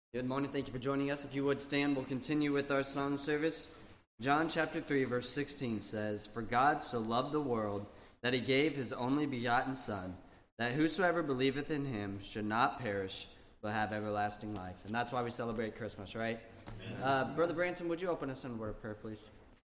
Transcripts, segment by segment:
Good morning. Thank you for joining us. If you would stand, we'll continue with our song service. John chapter 3, verse 16 says, "For God so loved the world that he gave his only begotten Son, that whosoever believeth in him should not perish, but have everlasting life." And that's why we celebrate Christmas, right? Brother Branson, would you open us in a word of prayer, please?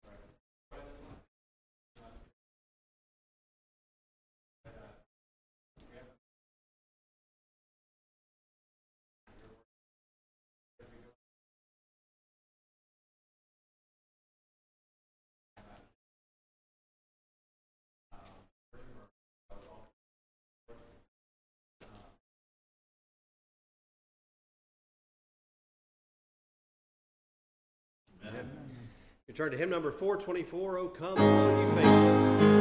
You turn to hymn number 424, "O Come, All Ye Faithful."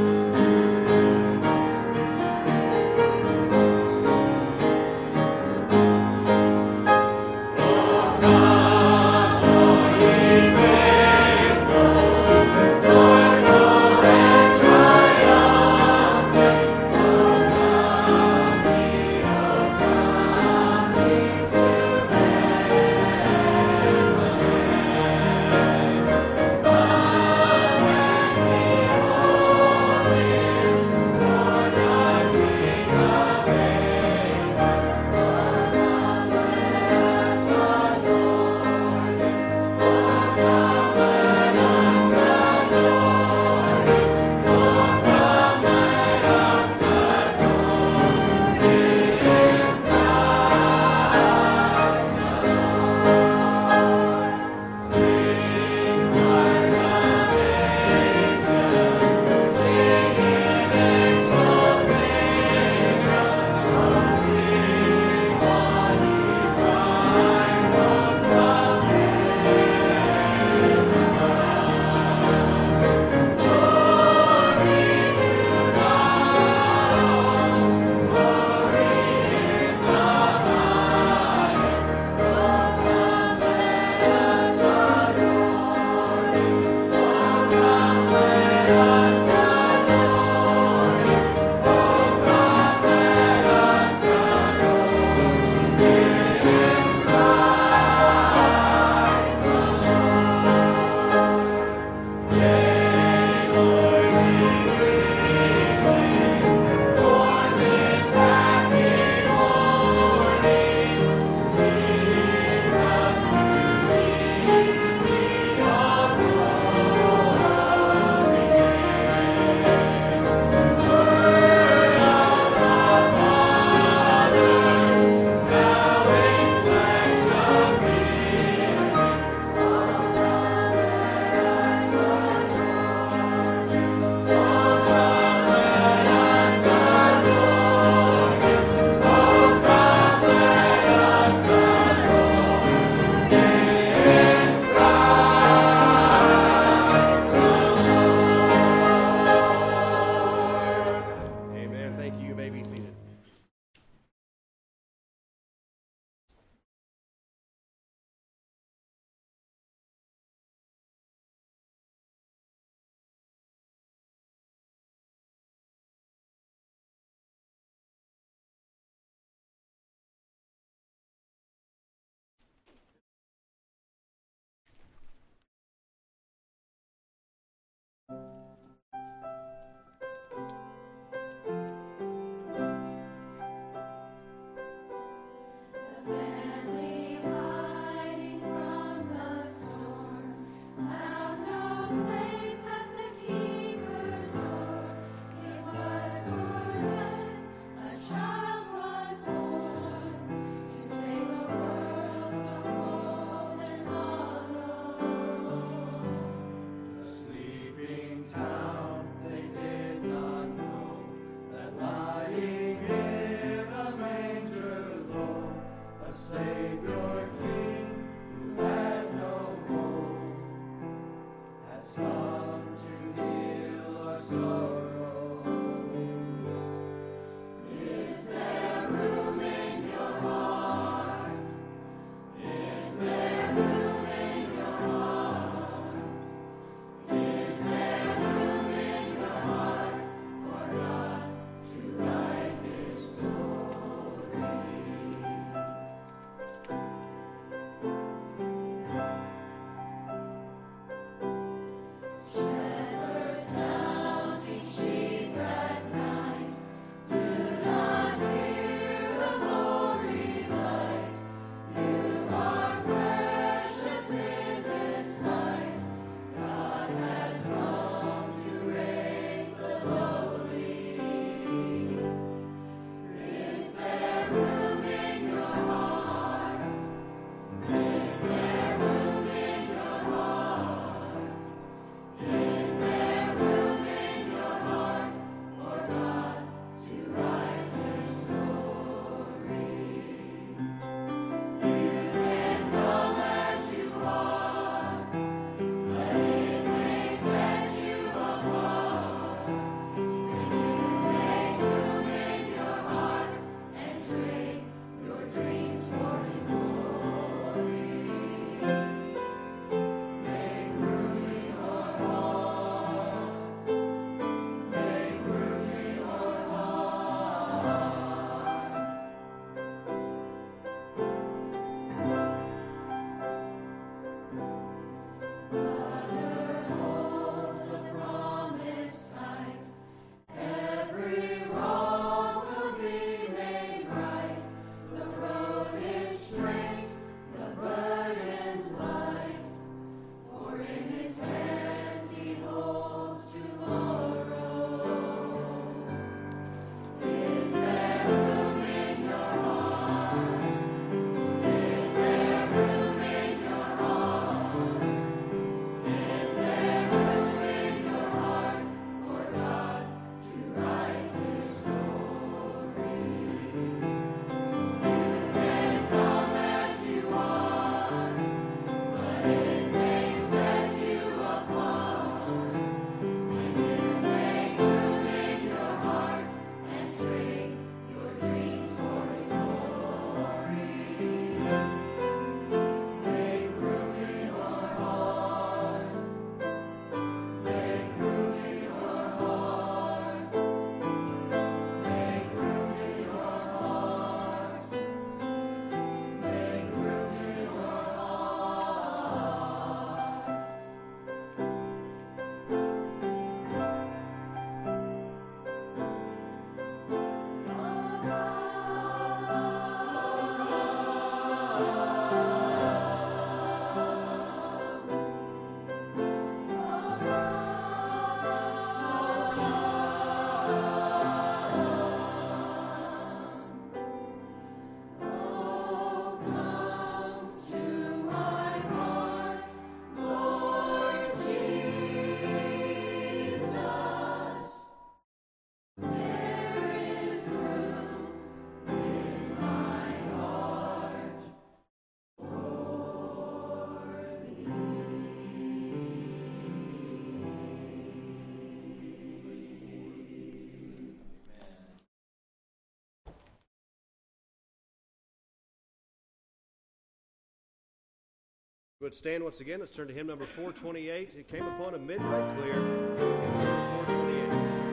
Would stand once again. Let's turn to hymn number 428. It came upon a midnight clear. Hymn number 428.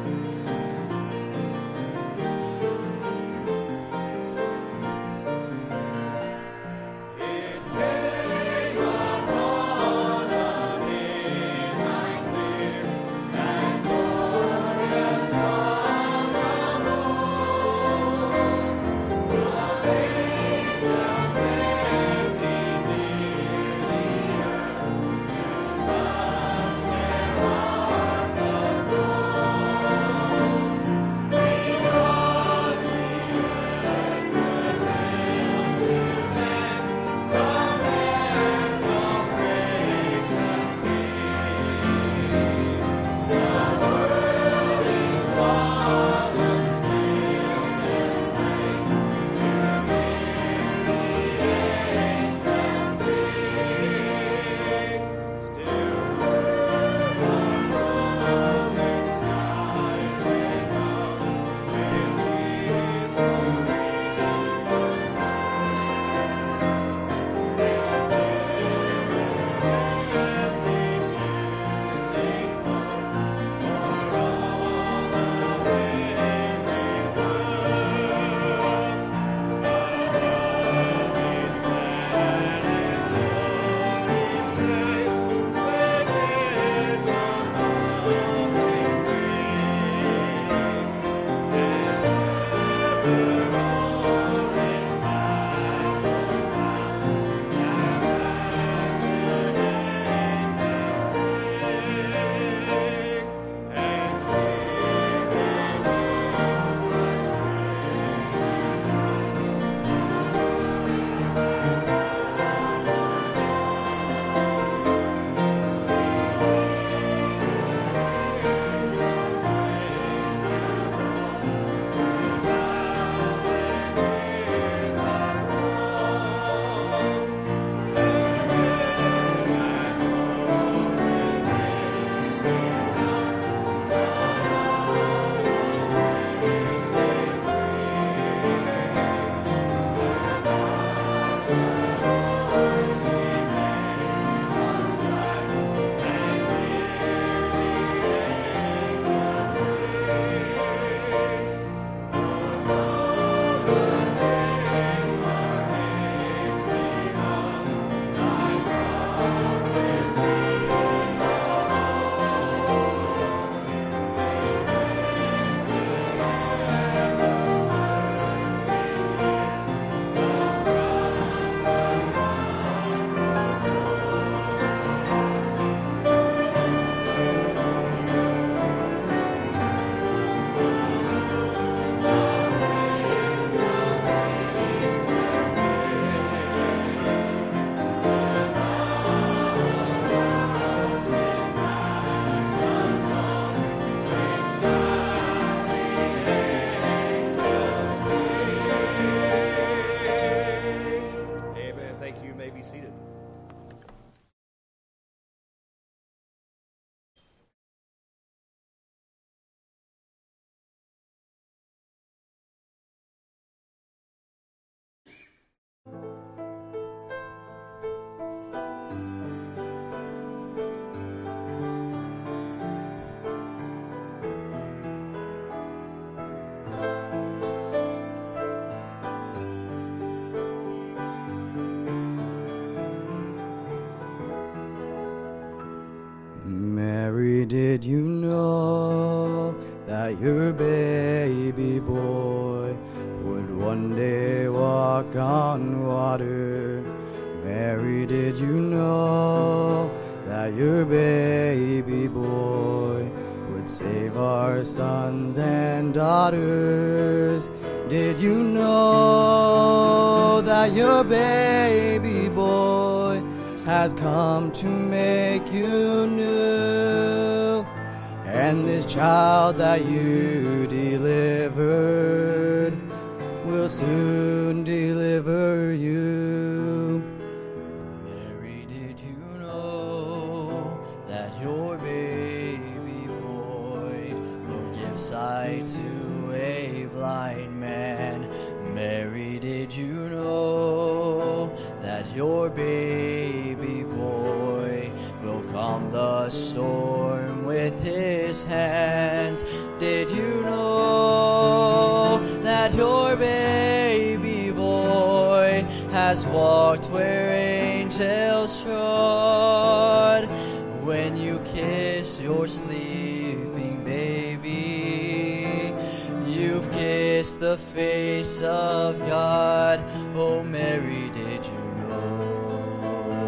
Mary, did you know that your baby boy would one day walk on water? Mary, did you know that your baby boy would save our sons and daughters? Did you know that your baby boy has come to make you new? And this child that you delivered will soon deliver you. Mary, did you know that your baby boy will give sight to a blind man? Mary, did you know that your baby boy will calm the storm with his hands? Did you know that your baby boy has walked where angels trod? When you kiss your sleeping baby, you've kissed the face of God. Oh, Mary, did you know?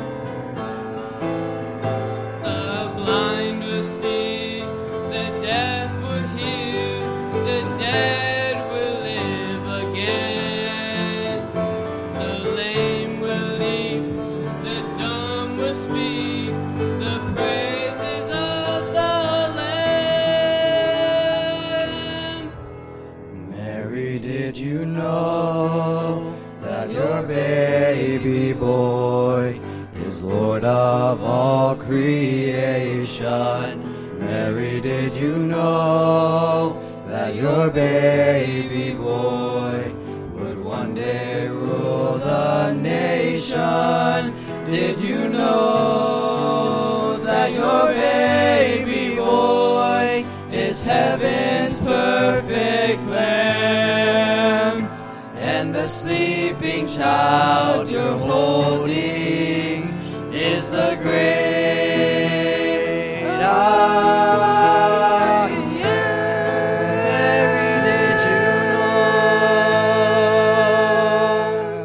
The blind will see, the deaf will hear, the dead will live again. The lame will leap, the dumb will speak, the praises of the Lamb. Mary, did you know that your baby boy is Lord of all creation? Mary, did you know that your baby boy would one day rule the nation? Did you know that your baby boy is heaven's perfect Lamb? And the sleeping child you're holding is the great I Am. Mary, did you know?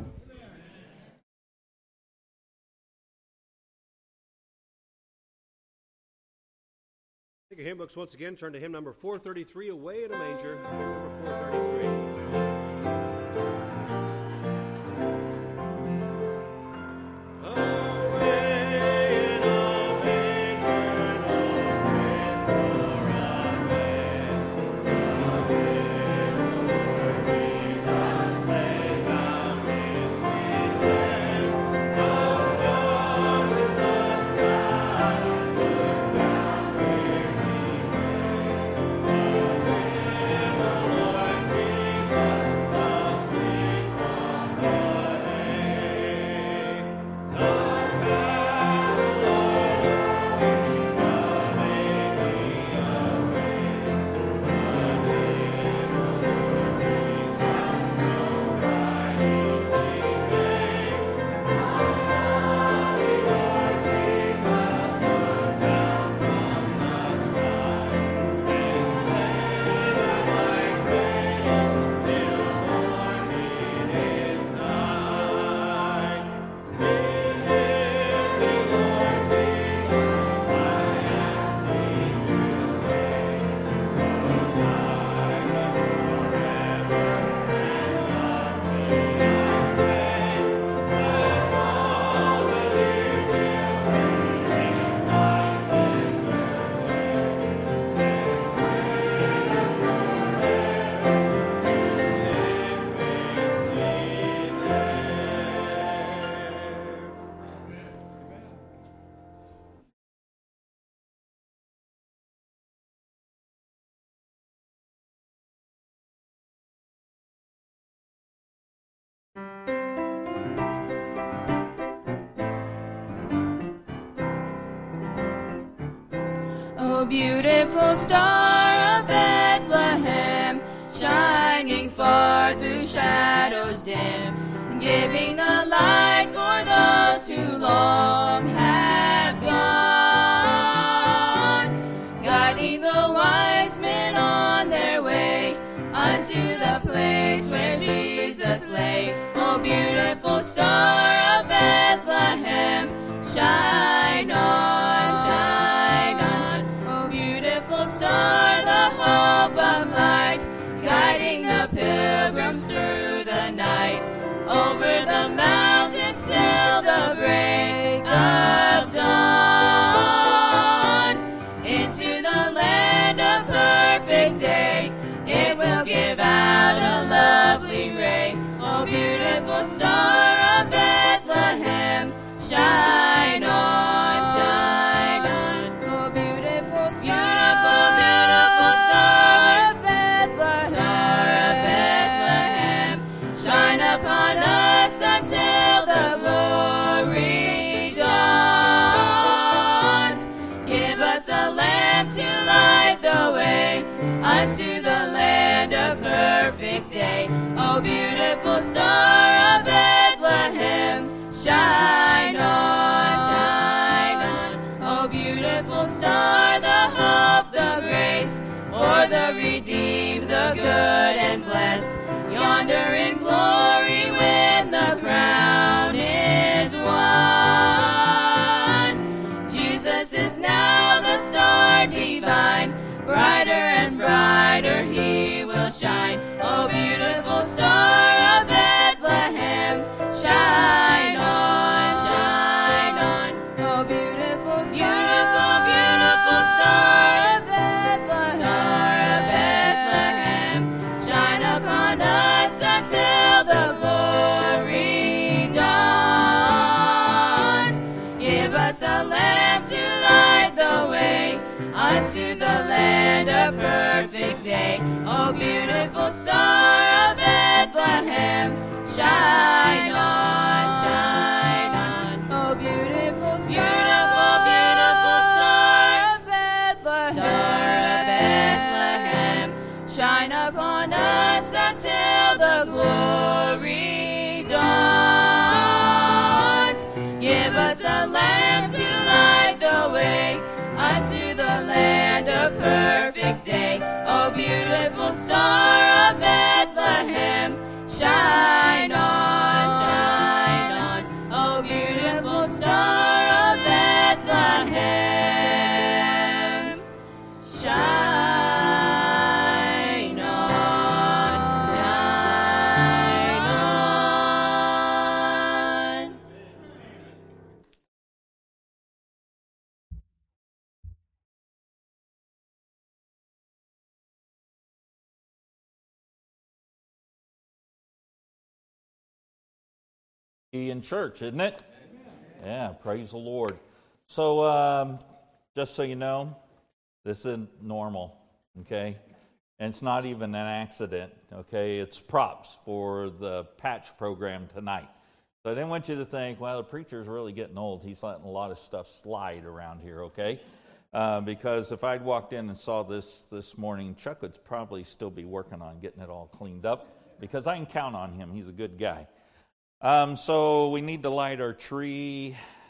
Take your hymn books once again, turn to hymn number 433, Away in a Manger. Hymn number 433. O beautiful star of Bethlehem, shining far through shadows dim, giving the light for those who long have gone, guiding the wise men on their way unto the place where Jesus lay. O beautiful star of Bethlehem, shine on, shine on. O beautiful star, the hope of light, guiding the pilgrims through the night, over the mountains till the break of dawn, into the land of perfect day. It will give out a lovely ray. O beautiful star of Bethlehem, shine on, shine on. O beautiful star of Bethlehem, shine upon us until O beautiful star of Bethlehem, shine on, shine on. O beautiful star, the hope, the grace, for the redeemed, the good and blessed, yonder in glory when the crown is won. Jesus is now the star divine, brighter and brighter he will shine. O beautiful star of Bethlehem, shine on, shine on. O beautiful star, beautiful star of Bethlehem, star of Bethlehem, shine upon us until the glory dawns. Give us a lamp to light the way unto the land of perfect day. O beautiful star of Bethlehem, shine on, shine on. O beautiful star, beautiful star of Bethlehem, star of Bethlehem, shine upon us until the glory dawns. Give us a lamp to light the way unto the land of perfect day. O beautiful star of Bethlehem, shine on, shine on. O beautiful star of Bethlehem, shine on, shine on. In church, isn't it? Yeah, praise the Lord. So, just so you know, this isn't normal, okay? And it's not even an accident, okay? It's props for the patch program tonight. So I didn't want you to think, well, the preacher's really getting old. He's letting a lot of stuff slide around here, okay? Because if I'd walked in and saw this morning, Chuck would probably still be working on getting it all cleaned up, because I can count on him. He's a good guy. So we need to light our tree.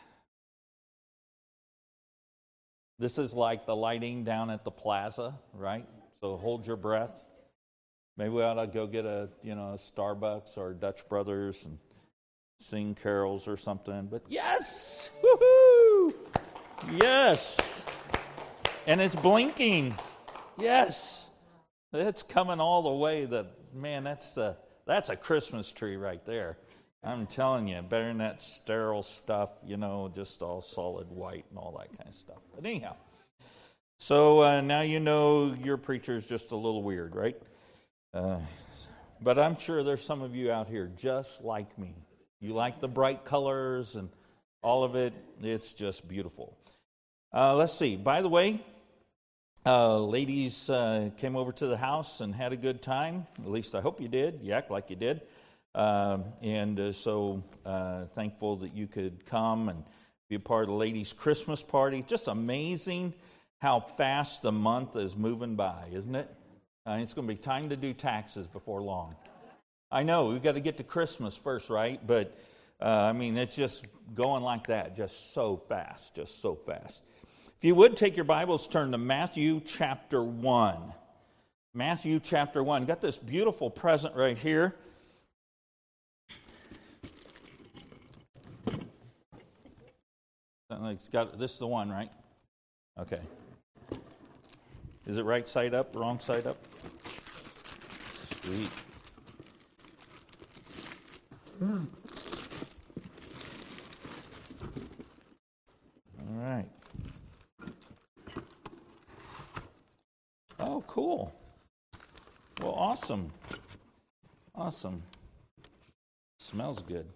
This is like the lighting down at the plaza, right? So hold your breath. Maybe we ought to go get a Starbucks or Dutch Brothers and sing carols or something. But yes, woohoo, yes, and it's blinking. Yes, it's coming all the way. That's a Christmas tree right there. I'm telling you, better than that sterile stuff, just all solid white and all that kind of stuff. But anyhow, so now you know your preacher's just a little weird, right? But I'm sure there's some of you out here just like me. You like the bright colors and all of it. It's just beautiful. Let's see. By the way, ladies came over to the house and had a good time. At least I hope you did. You act like you did. So thankful that you could come and be a part of the ladies' Christmas party. Just amazing how fast the month is moving by, isn't it? It's going to be time to do taxes before long. I know, we've got to get to Christmas first, right? But, it's just going like that, just so fast, just so fast. If you would, take your Bibles, turn to Matthew chapter 1. Matthew chapter 1. Got this beautiful present right here. This is the one, right? Okay. Is it right side up, wrong side up? Sweet. All right. Oh, cool. Well, awesome. Awesome. Smells good.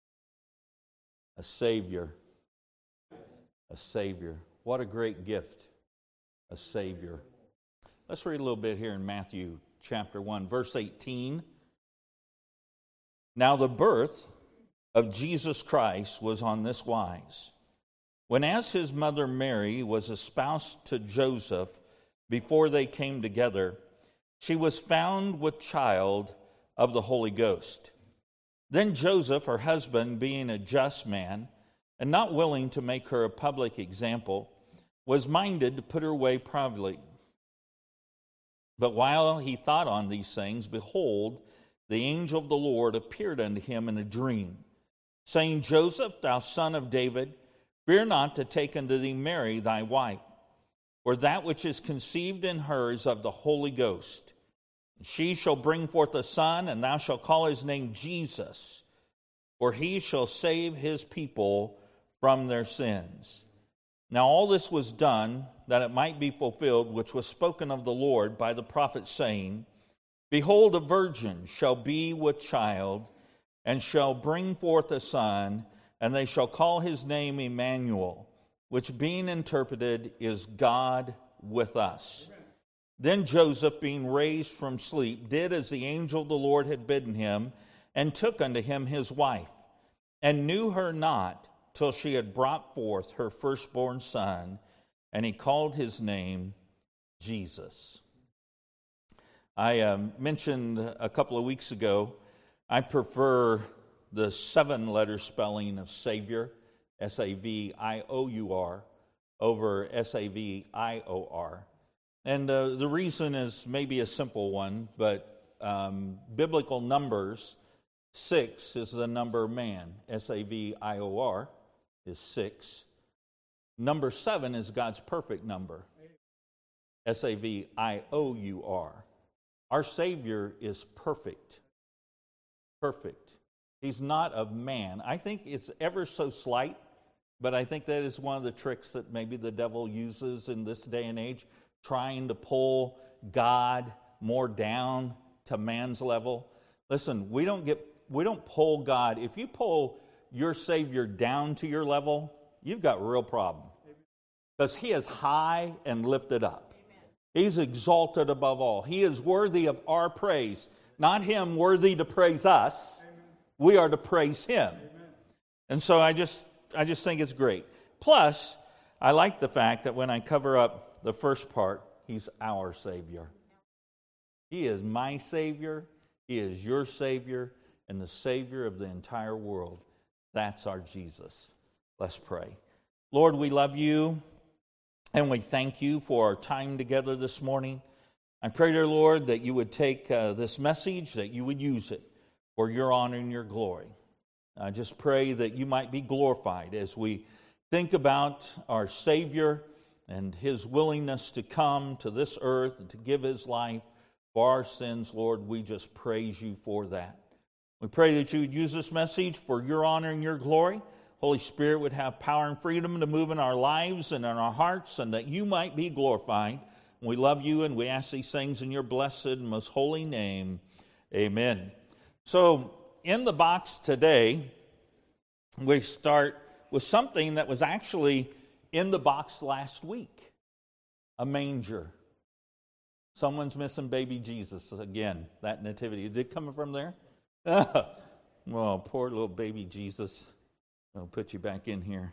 A Savior. A Savior. What a great gift. A Savior. Let's read a little bit here in Matthew chapter 1, verse 18. Now the birth of Jesus Christ was on this wise. When as his mother Mary was espoused to Joseph, before they came together, she was found with child of the Holy Ghost. Then Joseph, her husband, being a just man, and not willing to make her a public example, was minded to put her away privately. But while he thought on these things, behold, the angel of the Lord appeared unto him in a dream, saying, Joseph, thou son of David, fear not to take unto thee Mary thy wife, for that which is conceived in her is of the Holy Ghost. She shall bring forth a son, and thou shalt call his name Jesus, for he shall save his people from their sins. Now all this was done, that it might be fulfilled, which was spoken of the Lord by the prophet, saying, Behold, a virgin shall be with child, and shall bring forth a son, and they shall call his name Emmanuel, which being interpreted is God with us. Amen. Then Joseph, being raised from sleep, did as the angel of the Lord had bidden him, and took unto him his wife, and knew her not till she had brought forth her firstborn son, and he called his name Jesus. I mentioned a couple of weeks ago, I prefer the 7-letter spelling of Savior, S-A-V-I-O-U-R, over S-A-V-I-O-R. And the reason is maybe a simple one, but biblical numbers, 6 is the number man. S-A-V-I-O-R is 6. Number 7 is God's perfect number. S-A-V-I-O-U-R. Our Savior is perfect. Perfect. He's not of man. I think it's ever so slight, but I think that is one of the tricks that maybe the devil uses in this day and age, trying to pull God more down to man's level. Listen, we don't pull God. If you pull your Savior down to your level, you've got a real problem. Because he is high and lifted up. Amen. He's exalted above all. He is worthy of our praise. Not him worthy to praise us. Amen. We are to praise him. Amen. And so I just think it's great. Plus, I like the fact that when I cover up the first part, he's our Savior. He is my Savior. He is your Savior and the Savior of the entire world. That's our Jesus. Let's pray. Lord, we love you and we thank you for our time together this morning. I pray, dear Lord, that you would take this message, that you would use it for your honor and your glory. I just pray that you might be glorified as we think about our Savior and his willingness to come to this earth and to give his life for our sins. Lord, we just praise you for that. We pray that you would use this message for your honor and your glory. Holy Spirit would have power and freedom to move in our lives and in our hearts, and that you might be glorified. We love you, and we ask these things in your blessed and most holy name. Amen. So, in the box today, we start with something that was actually in the box last week. A manger. Someone's missing baby Jesus again, that nativity. Is it coming from there? Well, poor little baby Jesus. I'll put you back in here.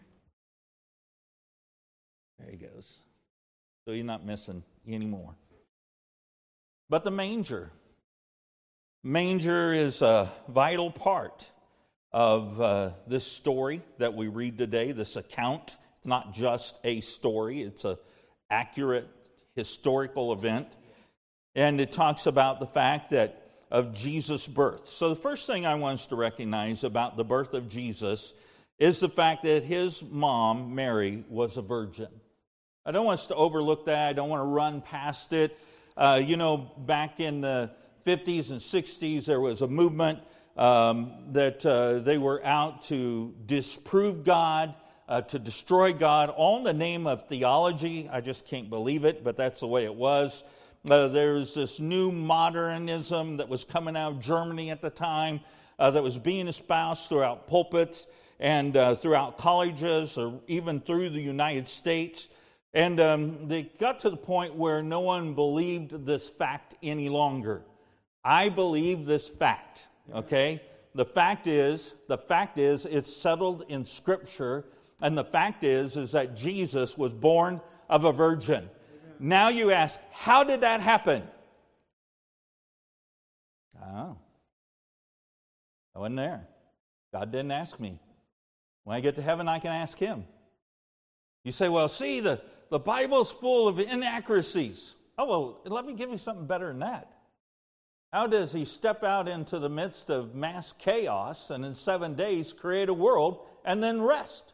There he goes. So you're not missing anymore. But the manger. Manger is a vital part of this story that we read today, this account. It's not just a story. It's an accurate historical event. And it talks about the fact that of Jesus' birth. So the first thing I want us to recognize about the birth of Jesus is the fact that his mom, Mary, was a virgin. I don't want us to overlook that. I don't want to run past it. Back in the 50s and 60s, there was a movement that they were out to disprove God, to destroy God, all in the name of theology. I just can't believe it, but that's the way it was. There was this new modernism that was coming out of Germany at the time that was being espoused throughout pulpits and throughout colleges, or even through the United States. And they got to the point where no one believed this fact any longer. I believe this fact, okay? The fact is, it's settled in Scripture, and the fact is that Jesus was born of a virgin. Amen. Now you ask, how did that happen? Oh, I wasn't there. God didn't ask me. When I get to heaven, I can ask him. You say, well, see, the Bible's full of inaccuracies. Oh, well, let me give you something better than that. How does he step out into the midst of mass chaos and in 7 days create a world and then rest?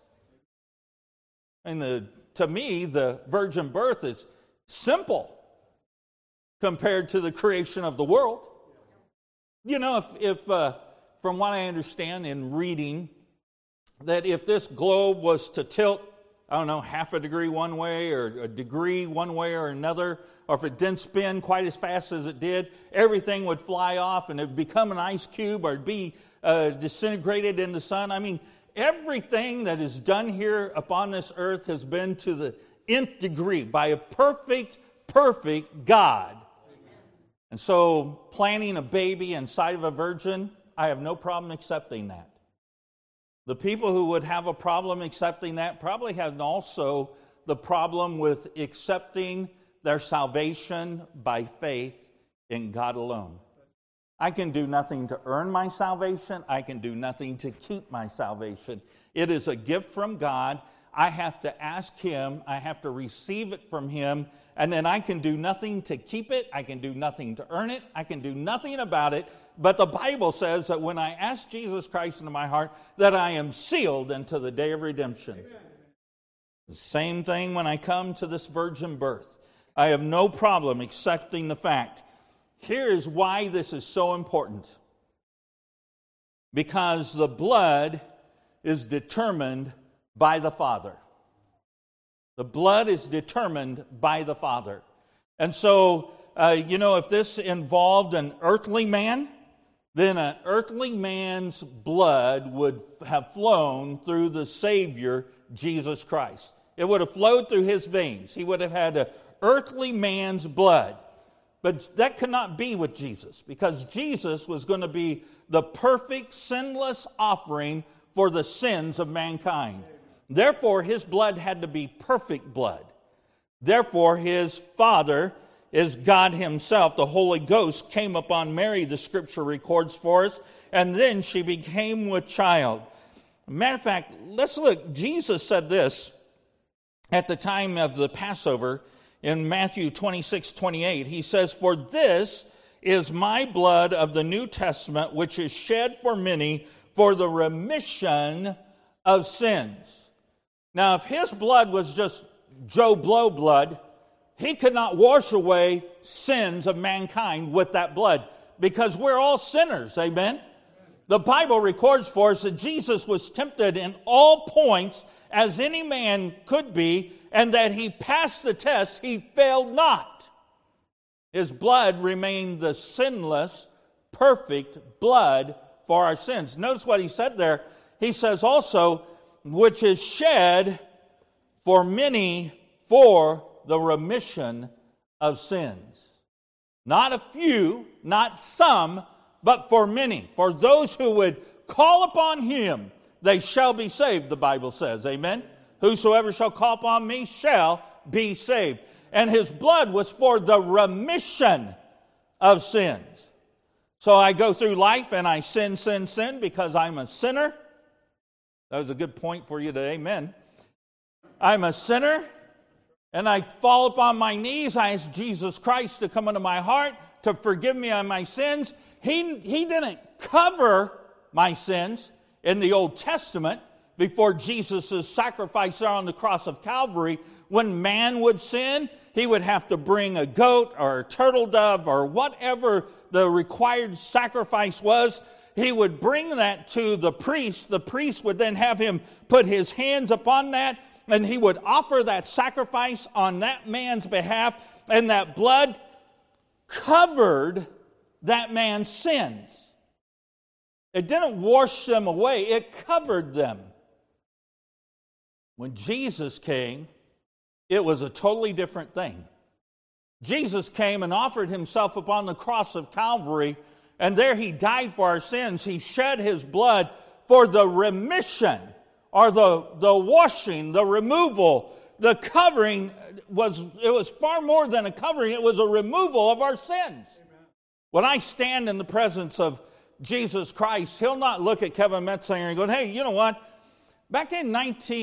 And to me, the virgin birth is simple compared to the creation of the world. You know, if from what I understand in reading, that if this globe was to tilt, I don't know, half a degree one way or a degree one way or another, or if it didn't spin quite as fast as it did, everything would fly off and it would become an ice cube or it'd be disintegrated in the sun. I mean, everything that is done here upon this earth has been to the nth degree by a perfect God. And so planting a baby inside of a virgin, I have no problem accepting that. The people who would have a problem accepting that probably have also the problem with accepting their salvation by faith in God alone. I can do nothing to earn my salvation. I can do nothing to keep my salvation. It is a gift from God. I have to ask him. I have to receive it from him. And then I can do nothing to keep it. I can do nothing to earn it. I can do nothing about it. But the Bible says that when I ask Jesus Christ into my heart, that I am sealed unto the day of redemption. Amen. The same thing when I come to this virgin birth. I have no problem accepting the fact. Here is why this is so important. Because the blood is determined by the Father. The blood is determined by the Father. And so, if this involved an earthly man, then an earthly man's blood would have flown through the Savior, Jesus Christ. It would have flowed through his veins. He would have had an earthly man's blood. But that could not be with Jesus, because Jesus was going to be the perfect, sinless offering for the sins of mankind. Therefore, his blood had to be perfect blood. Therefore, his Father is God himself. The Holy Ghost came upon Mary, the Scripture records for us, and then she became with child. Matter of fact, let's look. Jesus said this at the time of the Passover in Matthew 26:28. He says, "For this is my blood of the New Testament, which is shed for many for the remission of sins." Now, if his blood was just Joe Blow blood, he could not wash away sins of mankind with that blood, because we're all sinners, amen? The Bible records for us that Jesus was tempted in all points as any man could be, and that he passed the test, he failed not. His blood remained the sinless, perfect blood for our sins. Notice what he said there. He says also, which is shed for many for the remission of sins. Not a few, not some, but for many. For those who would call upon him, they shall be saved, the Bible says. Amen? Whosoever shall call upon me shall be saved. And his blood was for the remission of sins. So I go through life and I sin because I'm a sinner. That was a good point for you today. Amen. I'm a sinner, and I fall upon my knees. I ask Jesus Christ to come into my heart, to forgive me of my sins. He didn't cover my sins in the Old Testament before Jesus' sacrifice there on the cross of Calvary. When man would sin, he would have to bring a goat or a turtle dove or whatever the required sacrifice was. He would bring that to the priest. The priest would then have him put his hands upon that, and he would offer that sacrifice on that man's behalf, and that blood covered that man's sins. It didn't wash them away, it covered them. When Jesus came, it was a totally different thing. Jesus came and offered himself upon the cross of Calvary, and there he died for our sins. He shed his blood for the remission, or the washing, the removal. The covering was far more than a covering. It was a removal of our sins. Amen. When I stand in the presence of Jesus Christ, he'll not look at Kevin Metzinger and go, hey, you know what? Back in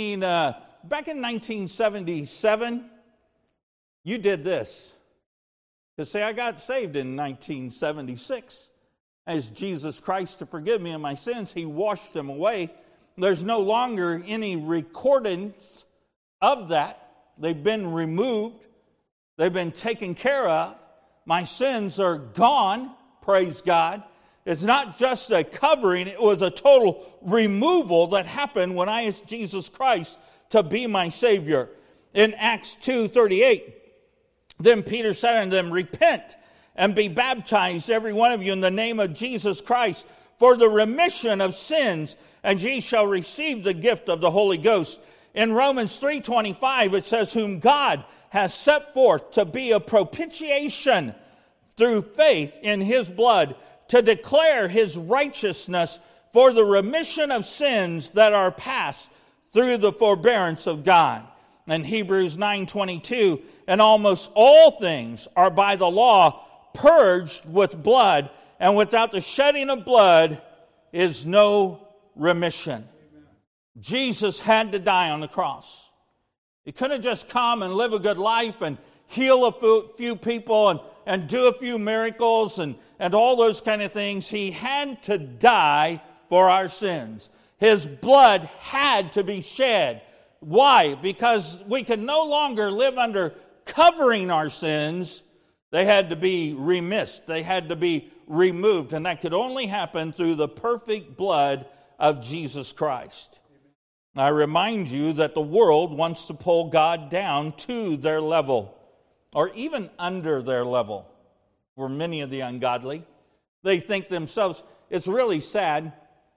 1977, you did this. To say I got saved in 1976. As Jesus Christ to forgive me of my sins, he washed them away. There's no longer any recordings of that. They've been removed. They've been taken care of. My sins are gone, praise God. It's not just a covering, it was a total removal that happened when I asked Jesus Christ to be my Savior. In Acts 2:38, then Peter said unto them, repent and be baptized, every one of you, in the name of Jesus Christ, for the remission of sins, and ye shall receive the gift of the Holy Ghost. In Romans 3:25, it says, whom God has set forth to be a propitiation through faith in his blood, to declare his righteousness for the remission of sins that are past through the forbearance of God. And Hebrews 9:22, and almost all things are by the law purged with blood, and without the shedding of blood is no remission. Amen. Jesus had to die on the cross. He couldn't just come and live a good life and heal a few people and do a few miracles and all those kind of things. He had to die for our sins. His blood had to be shed. Why? Because we can no longer live under covering our sins. They had to be remissed. They had to be removed. And that could only happen through the perfect blood of Jesus Christ. I remind you that the world wants to pull God down to their level, or even under their level. For many of the ungodly, they think themselves, it's really sad.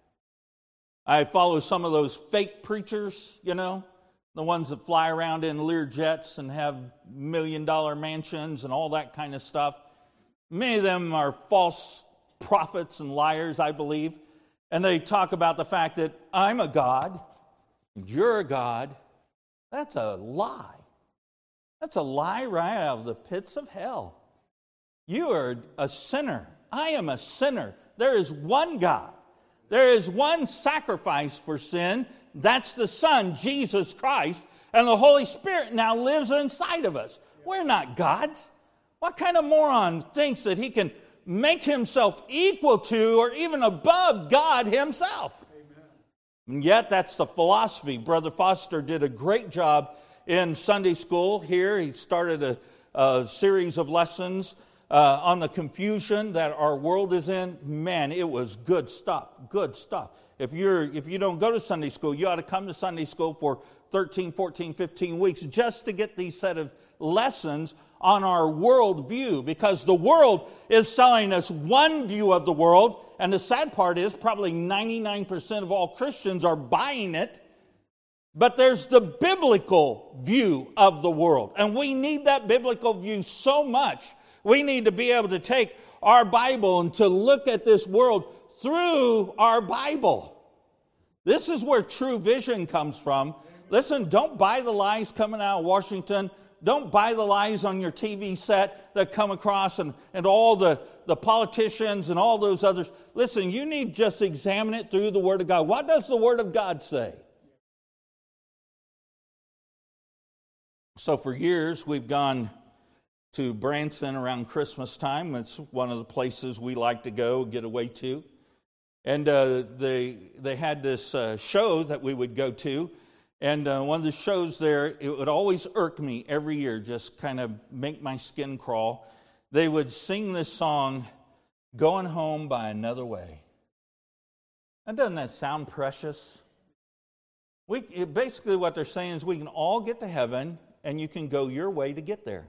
I follow some of those fake preachers, the ones that fly around in Lear jets and have $1 million mansions and all that kind of stuff. Many of them are false prophets and liars, I believe. And they talk about the fact that I'm a God, you're a God. That's a lie. That's a lie right out of the pits of hell. You are a sinner. I am a sinner. There is one God. There is one sacrifice for sin. That's the Son, Jesus Christ. And the Holy Spirit now lives inside of us. We're not gods. What kind of moron thinks that he can make himself equal to or even above God himself? Amen. And yet that's the philosophy. Brother Foster did a great job in Sunday school here. He started a series of lessons on the confusion that our world is in. Man, it was good stuff, good stuff. If you don't go to Sunday school, you ought to come to Sunday school for 13, 14, 15 weeks just to get these set of lessons on our world view, because the world is selling us one view of the world, and the sad part is probably 99% of all Christians are buying it. But there's the biblical view of the world, and we need that biblical view so much. We need to be able to take our Bible and to look at this world through our Bible. This is where true vision comes from. Listen, don't buy the lies coming out of Washington. Don't buy the lies on your TV set that come across and all the politicians and all those others. Listen, you need to just examine it through the Word of God. What does the Word of God say? So for years, we've gone to Branson around Christmas time. It's one of the places we like to go, get away to. And they had this show that we would go to. And one of the shows there, it would always irk me every year, just kind of make my skin crawl. They would sing this song, Going Home by Another Way. And doesn't that sound precious? Basically what they're saying is we can all get to heaven and you can go your way to get there.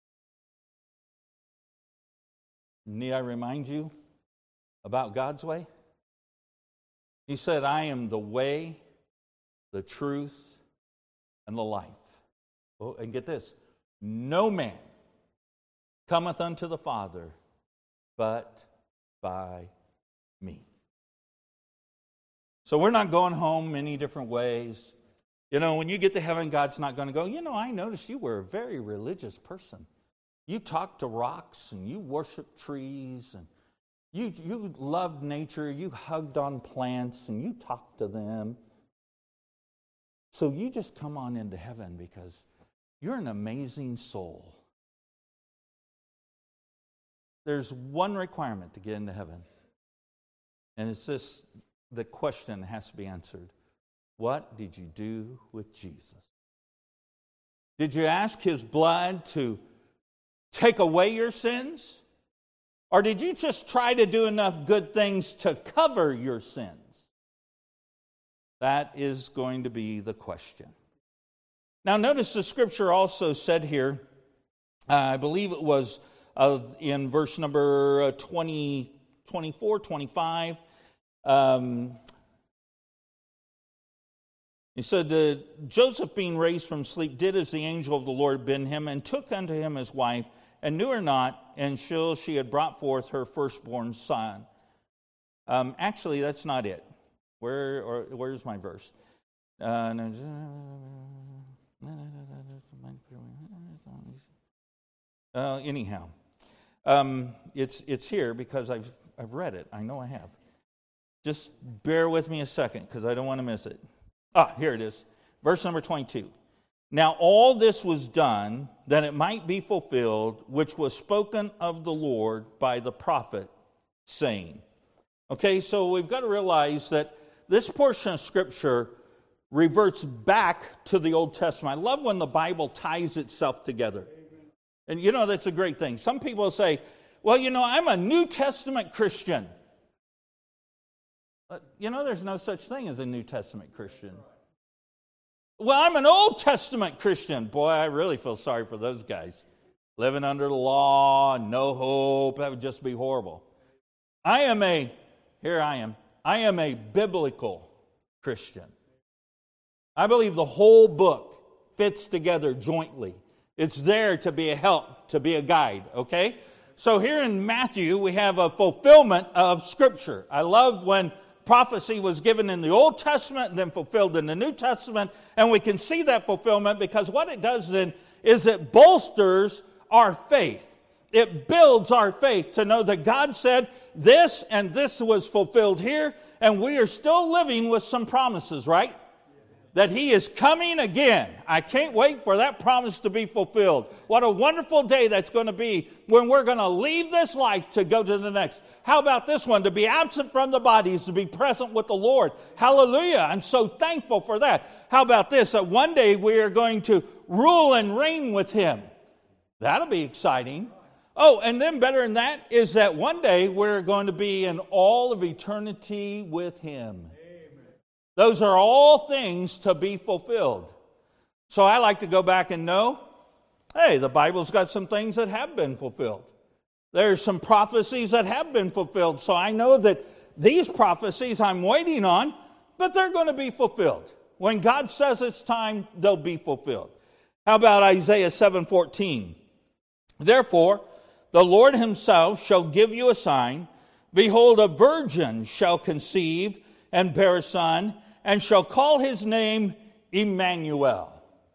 Need I remind you about God's way? He said, I am the way, the truth, and the life. Oh, and get this, no man cometh unto the Father but by me. So we're not going home many different ways. When you get to heaven, God's not going to go, I noticed you were a very religious person. You talk to rocks and you worship trees and You loved nature, you hugged on plants, and you talked to them. So you just come on into heaven because you're an amazing soul. There's one requirement to get into heaven. And it's this, the question has to be answered. What did you do with Jesus? Did you ask his blood to take away your sins? Or did you just try to do enough good things to cover your sins? That is going to be the question. Now notice the scripture also said here, I believe it was in verse number 24, 25, he said, Joseph being raised from sleep did as the angel of the Lord bid him, and took unto him his wife, and knew her not until she had brought forth her firstborn son. Actually, that's not it. Where's my verse? Anyhow, it's here because I've read it. I know I have. Just bear with me a second because I don't want to miss it. Here it is. Verse number 22. Now all this was done that it might be fulfilled, which was spoken of the Lord by the prophet, saying. Okay, so we've got to realize that this portion of Scripture reverts back to the Old Testament. I love when the Bible ties itself together. And you know, that's a great thing. Some people say, well, you know, I'm a New Testament Christian. But, you know, there's no such thing as a New Testament Christian. Well, I'm an Old Testament Christian. Boy, I really feel sorry for those guys. Living under the law, no hope, that would just be horrible. I am a biblical Christian. I believe the whole book fits together jointly. It's there to be a help, to be a guide, okay? So here in Matthew, we have a fulfillment of Scripture. I love when prophecy was given in the Old Testament and then fulfilled in the New Testament, and we can see that fulfillment because what it does then is it bolsters our faith. It builds our faith to know that God said this and this was fulfilled here, and we are still living with some promises, right? That he is coming again. I can't wait for that promise to be fulfilled. What a wonderful day that's going to be when we're going to leave this life to go to the next. How about this one? To be absent from the bodies, to be present with the Lord. Hallelujah. I'm so thankful for that. How about this? That one day we are going to rule and reign with him. That'll be exciting. Oh, and then better than that is that one day we're going to be in all of eternity with him. Those are all things to be fulfilled. So I like to go back and know, hey, the Bible's got some things that have been fulfilled. There's some prophecies that have been fulfilled. So I know that these prophecies I'm waiting on, but they're going to be fulfilled. When God says it's time, they'll be fulfilled. How about Isaiah 7:14? Therefore, the Lord himself shall give you a sign. Behold, a virgin shall conceive and bear a son, and shall call his name Emmanuel.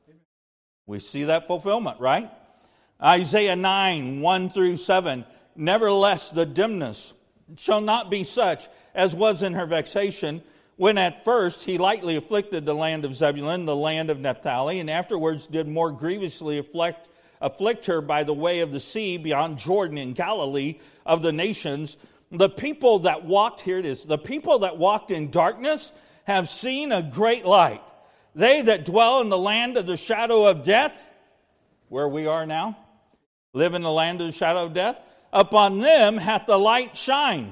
We see that fulfillment, right? Isaiah 9, 1 through 7. Nevertheless, the dimness shall not be such as was in her vexation, when at first he lightly afflicted the land of Zebulun, the land of Naphtali, and afterwards did more grievously afflict her by the way of the sea beyond Jordan in Galilee of the nations. The people that walked, here it is, the people that walked in darkness have seen a great light. They that dwell in the land of the shadow of death, where we are now, live in the land of the shadow of death, upon them hath the light shined.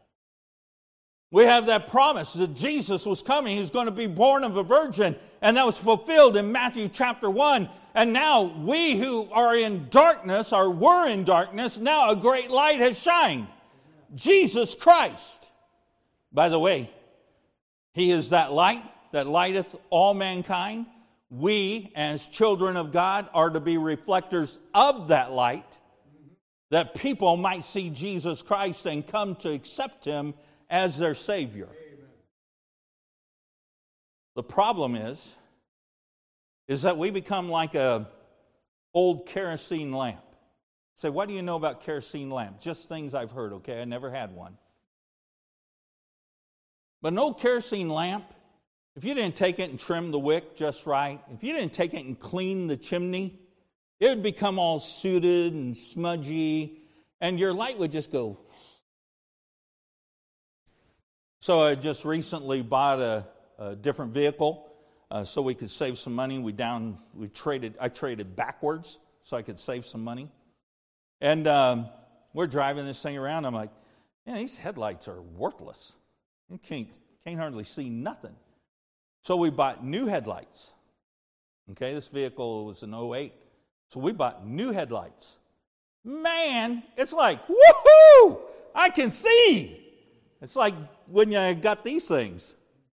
We have that promise that Jesus was coming. He was going to be born of a virgin, and that was fulfilled in Matthew chapter 1. And now we who are in darkness, or were in darkness, now a great light has shined. Jesus Christ. By the way, he is that light that lighteth all mankind. We, as children of God, are to be reflectors of that light, that people might see Jesus Christ and come to accept him as their Savior. Amen. The problem is that we become like a old kerosene lamp. Say, what do you know about kerosene lamps? Just things I've heard, okay? I never had one. But an old kerosene lamp, if you didn't take it and trim the wick just right, if you didn't take it and clean the chimney, it would become all sooted and smudgy, and your light would just go. So I just recently bought a different vehicle so we could save some money. I traded backwards so I could save some money. And we're driving this thing around. I'm like, man, these headlights are worthless. You can't hardly see nothing. So we bought new headlights. Okay, this vehicle was an 08. So we bought new headlights. Man, it's like, woohoo! I can see. It's like when you got these things.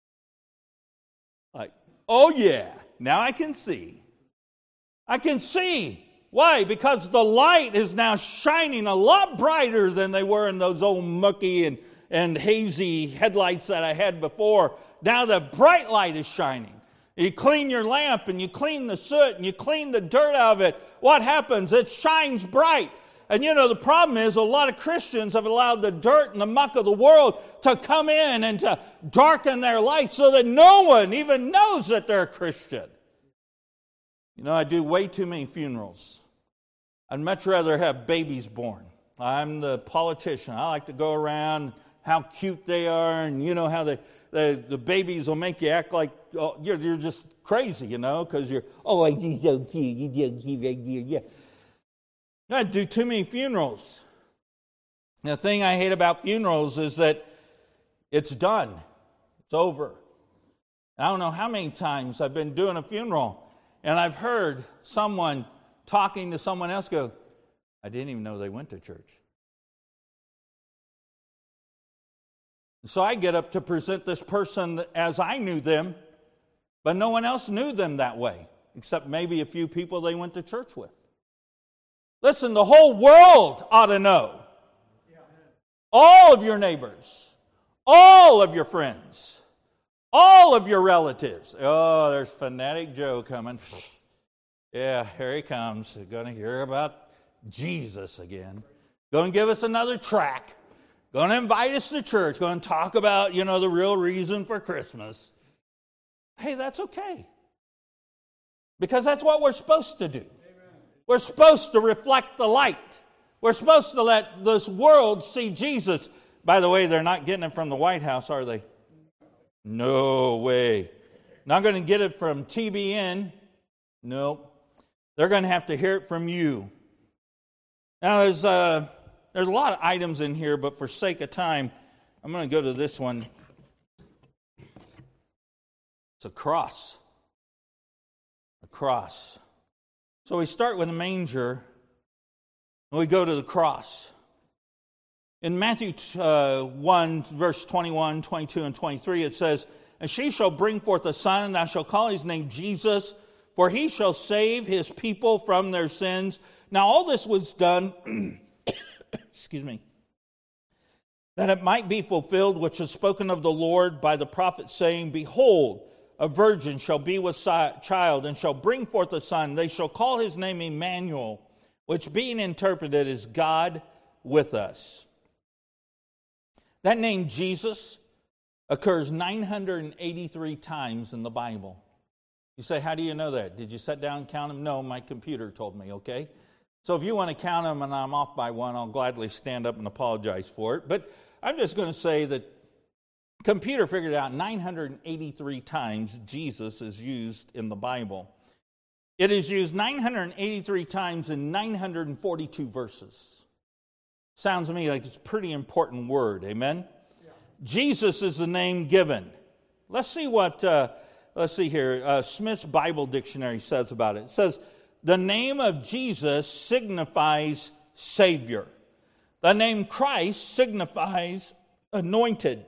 Like, oh yeah, now I can see. I can see. Why? Because the light is now shining a lot brighter than they were in those old mucky and hazy headlights that I had before. Now the bright light is shining. You clean your lamp and you clean the soot and you clean the dirt out of it. What happens? It shines bright. And you know, the problem is a lot of Christians have allowed the dirt and the muck of the world to come in and to darken their light so that no one even knows that they're a Christian. You know, I do way too many funerals. I'd much rather have babies born. I'm the politician. I like to go around how cute they are, and you know how the babies will make you act like you're just crazy, you know, because you're, oh, you're so cute, you're so cute right there, yeah. I do too many funerals. The thing I hate about funerals is that it's done. It's over. I don't know how many times I've been doing a funeral, and I've heard someone talking to someone else go, I didn't even know they went to church. So I get up to present this person as I knew them, but no one else knew them that way, except maybe a few people they went to church with. Listen, the whole world ought to know. All of your neighbors, all of your friends, all of your relatives. Oh, there's Fanatic Joe coming. Yeah, here he comes. We're going to hear about Jesus again. Going to give us another track. Going to invite us to church. Going to talk about, you know, the real reason for Christmas. Hey, that's okay. Because that's what we're supposed to do. We're supposed to reflect the light. We're supposed to let this world see Jesus. By the way, they're not getting it from the White House, are they? No way. Not going to get it from TBN. Nope. They're going to have to hear it from you. Now, there's a lot of items in here, but for sake of time, I'm going to go to this one. It's a cross. A cross. So we start with a manger, and we go to the cross. In Matthew 1, verse 21, 22, and 23, it says, And she shall bring forth a son, and thou shalt call his name Jesus, for he shall save his people from their sins. Now all this was done, excuse me, that it might be fulfilled, which is spoken of the Lord by the prophet, saying, Behold, a virgin shall be with child, and shall bring forth a son. They shall call his name Emmanuel, which being interpreted is God with us. That name Jesus occurs 983 times in the Bible. You say, how do you know that? Did you sit down and count them? No, my computer told me, okay? So if you want to count them and I'm off by one, I'll gladly stand up and apologize for it. But I'm just going to say that computer figured out 983 times Jesus is used in the Bible. It is used 983 times in 942 verses. Sounds to me like it's a pretty important word, amen? Yeah. Jesus is the name given. Let's see what, Smith's Bible Dictionary says about it. It says, the name of Jesus signifies Savior. The name Christ signifies anointed.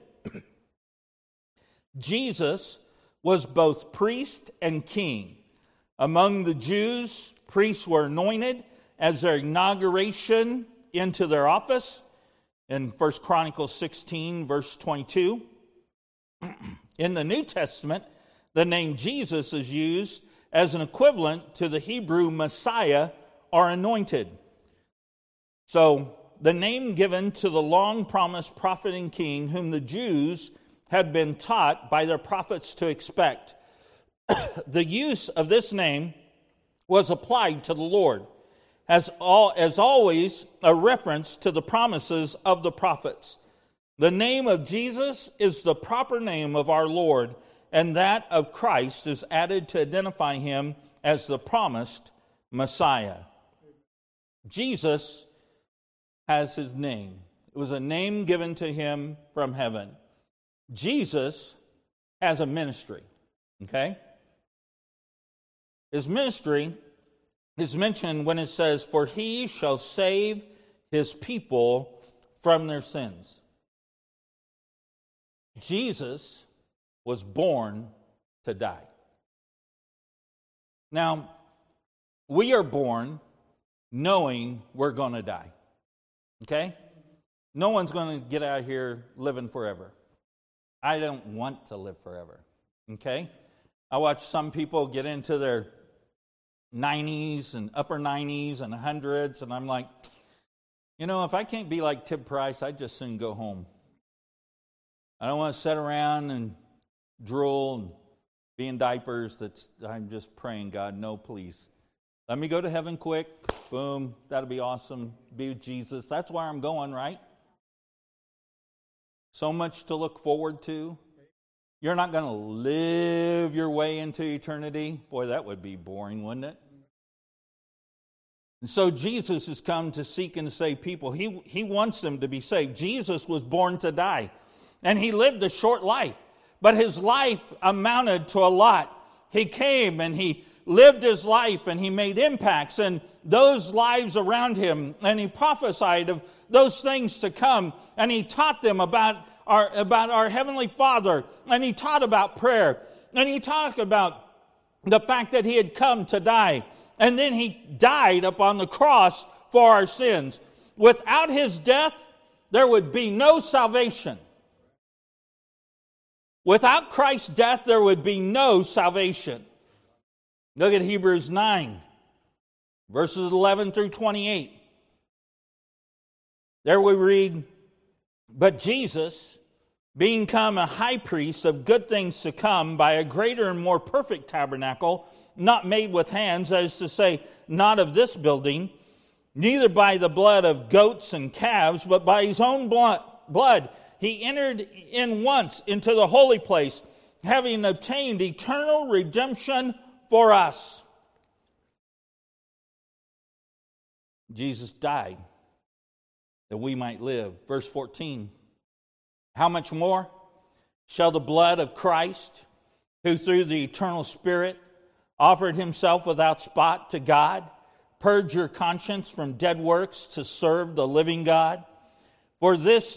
Jesus was both priest and king. Among the Jews, priests were anointed as their inauguration into their office in 1 Chronicles 16, verse 22. In the New Testament, the name Jesus is used as an equivalent to the Hebrew Messiah or anointed. So the name given to the long-promised prophet and king whom the Jews had been taught by their prophets to expect. The use of this name was applied to the Lord, as always a reference to the promises of the prophets. The name of Jesus is the proper name of our Lord, and that of Christ is added to identify him as the promised Messiah. Jesus has his name. It was a name given to him from heaven. Jesus has a ministry, okay? His ministry is mentioned when it says, "For he shall save his people from their sins." Jesus was born to die. Now, we are born knowing we're going to die, okay? No one's going to get out here living forever. I don't want to live forever, okay? I watch some people get into their 90s and upper 90s and 100s, and I'm like, you know, if I can't be like Tim Price, I'd just soon go home. I don't want to sit around and drool and be in diapers. I'm just praying, God, no, please. Let me go to heaven quick. Boom, that'll be awesome. Be with Jesus. That's where I'm going, right? So much to look forward to. You're not going to live your way into eternity. Boy, that would be boring, wouldn't it? And so Jesus has come to seek and save people. He wants them to be saved. Jesus was born to die, and he lived a short life. But his life amounted to a lot. He came and he lived his life, and he made impacts in those lives around him, and he prophesied of those things to come, and he taught them about our Heavenly Father, and he taught about prayer, and he talked about the fact that he had come to die, and then he died upon the cross for our sins. Without his death, there would be no salvation. Without Christ's death, there would be no salvation. Look at Hebrews 9, verses 11 through 28. There we read, "But Jesus, being come a high priest of good things to come by a greater and more perfect tabernacle, not made with hands, that is to say, not of this building, neither by the blood of goats and calves, but by his own blood, he entered in once into the holy place, having obtained eternal redemption for us." Jesus died that we might live. Verse 14, "How much more shall the blood of Christ, who through the eternal Spirit offered himself without spot to God, purge your conscience from dead works to serve the living God? For this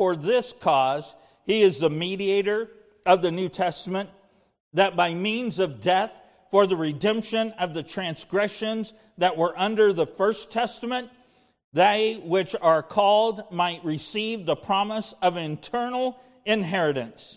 cause he is the mediator of the New Testament, that by means of death, for the redemption of the transgressions that were under the first testament, they which are called might receive the promise of eternal inheritance.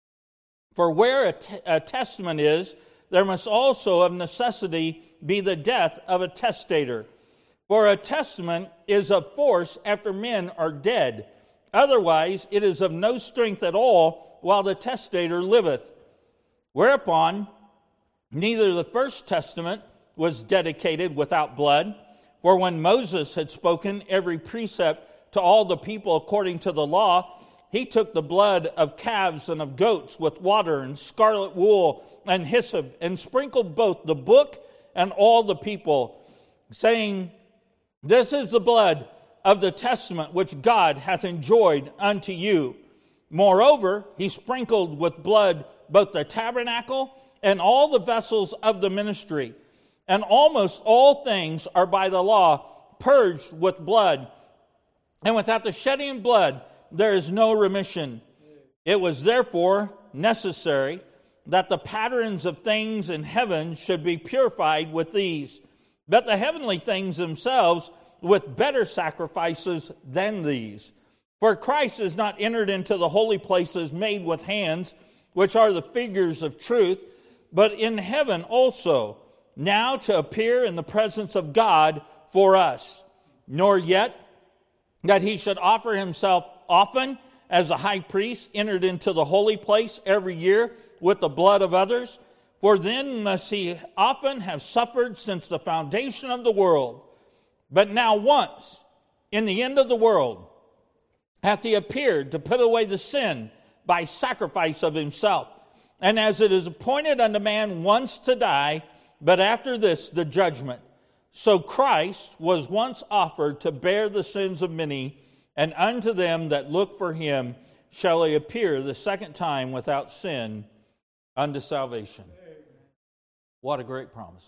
For where a testament is, there must also of necessity be the death of a testator. For a testament is of force after men are dead. Otherwise it is of no strength at all while the testator liveth. Whereupon neither the first testament was dedicated without blood. For when Moses had spoken every precept to all the people according to the law, he took the blood of calves and of goats with water and scarlet wool and hyssop, and sprinkled both the book and all the people, saying, This is the blood of the testament which God hath enjoined unto you. Moreover, he sprinkled with blood both the tabernacle and all the vessels of the ministry. And almost all things are by the law purged with blood. And without the shedding of blood, there is no remission. It was therefore necessary that the patterns of things in heaven should be purified with these, but the heavenly things themselves with better sacrifices than these. For Christ is not entered into the holy places made with hands, which are the figures of truth, but in heaven also, now to appear in the presence of God for us. Nor yet that he should offer himself often as the high priest entered into the holy place every year with the blood of others. For then must he often have suffered since the foundation of the world. But now once, in the end of the world, hath he appeared to put away the sin by sacrifice of himself. And as it is appointed unto man once to die, but after this the judgment, so Christ was once offered to bear the sins of many, and unto them that look for him shall he appear the second time without sin unto salvation. What a great promise.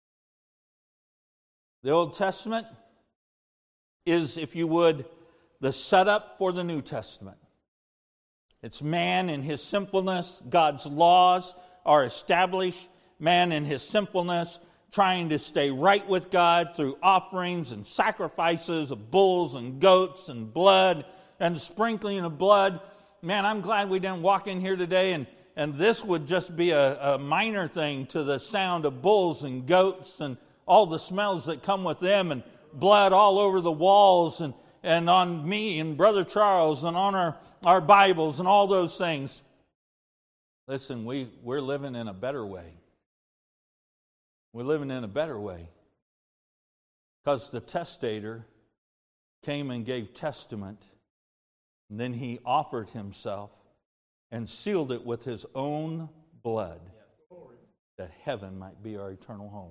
The Old Testament is, if you would, the setup for the New Testament. It's man in his sinfulness. God's laws are established. Man in his sinfulness, trying to stay right with God through offerings and sacrifices of bulls and goats and blood and the sprinkling of blood. Man, I'm glad we didn't walk in here today and this would just be a minor thing to the sound of bulls and goats and all the smells that come with them, and blood all over the walls and on me and Brother Charles and on our Bibles and all those things. Listen, we're living in a better way. We're living in a better way because the testator came and gave testament, and then he offered himself and sealed it with his own blood that heaven might be our eternal home.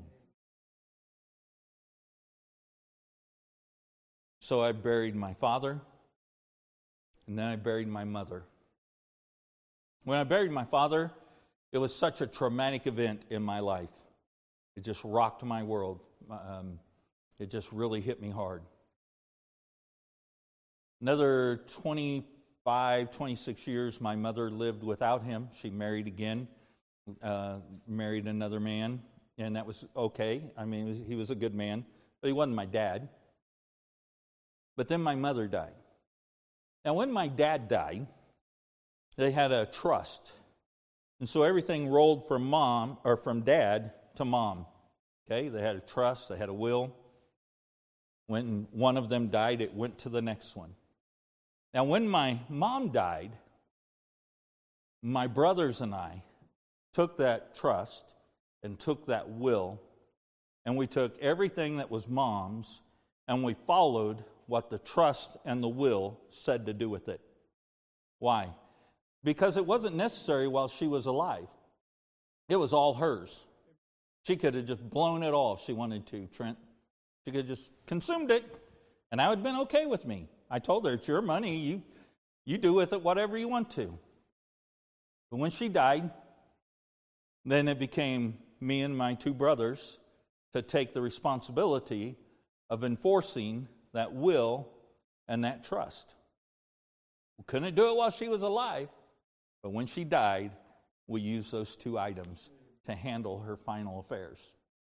So I buried my father, and then I buried my mother. When I buried my father, it was such a traumatic event in my life. It just rocked my world. It just really hit me hard. Another 25, 26 years, my mother lived without him. She married again, married another man, and that was okay. I mean, he was a good man, but he wasn't my dad. But then my mother died. Now, when my dad died, they had a trust. And so everything rolled from mom, or from dad to mom. Okay, they had a trust, they had a will. When one of them died, it went to the next one. Now, when my mom died, my brothers and I took that trust and took that will, and we took everything that was mom's, and we followed what the trust and the will said to do with it. Why? Because it wasn't necessary while she was alive. It was all hers. She could have just blown it all if she wanted to, Trent. She could have just consumed it, and that would have been okay with me. I told her, it's your money. You do with it whatever you want to. But when she died, then it became me and my two brothers to take the responsibility of enforcing that will and that trust. We couldn't do it while she was alive, but when she died, we used those two items to handle her final affairs.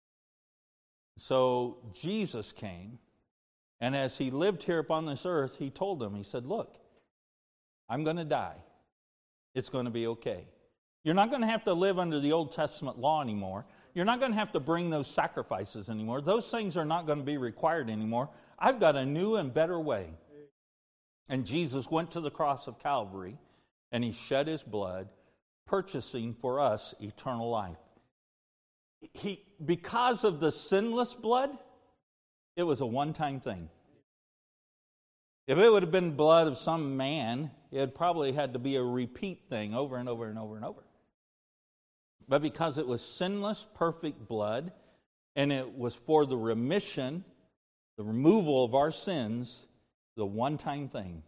So Jesus came, and as he lived here upon this earth, he told them, he said, look, I'm going to die. It's going to be okay. You're not going to have to live under the Old Testament law anymore. You're not going to have to bring those sacrifices anymore. Those things are not going to be required anymore. I've got a new and better way. And Jesus went to the cross of Calvary, and he shed his blood, purchasing for us eternal life. Because of the sinless blood, it was a one-time thing. If it would have been blood of some man, it probably had to be a repeat thing over and over and over and over. But because it was sinless, perfect blood, and it was for the remission, the removal of our sins, the one-time thing.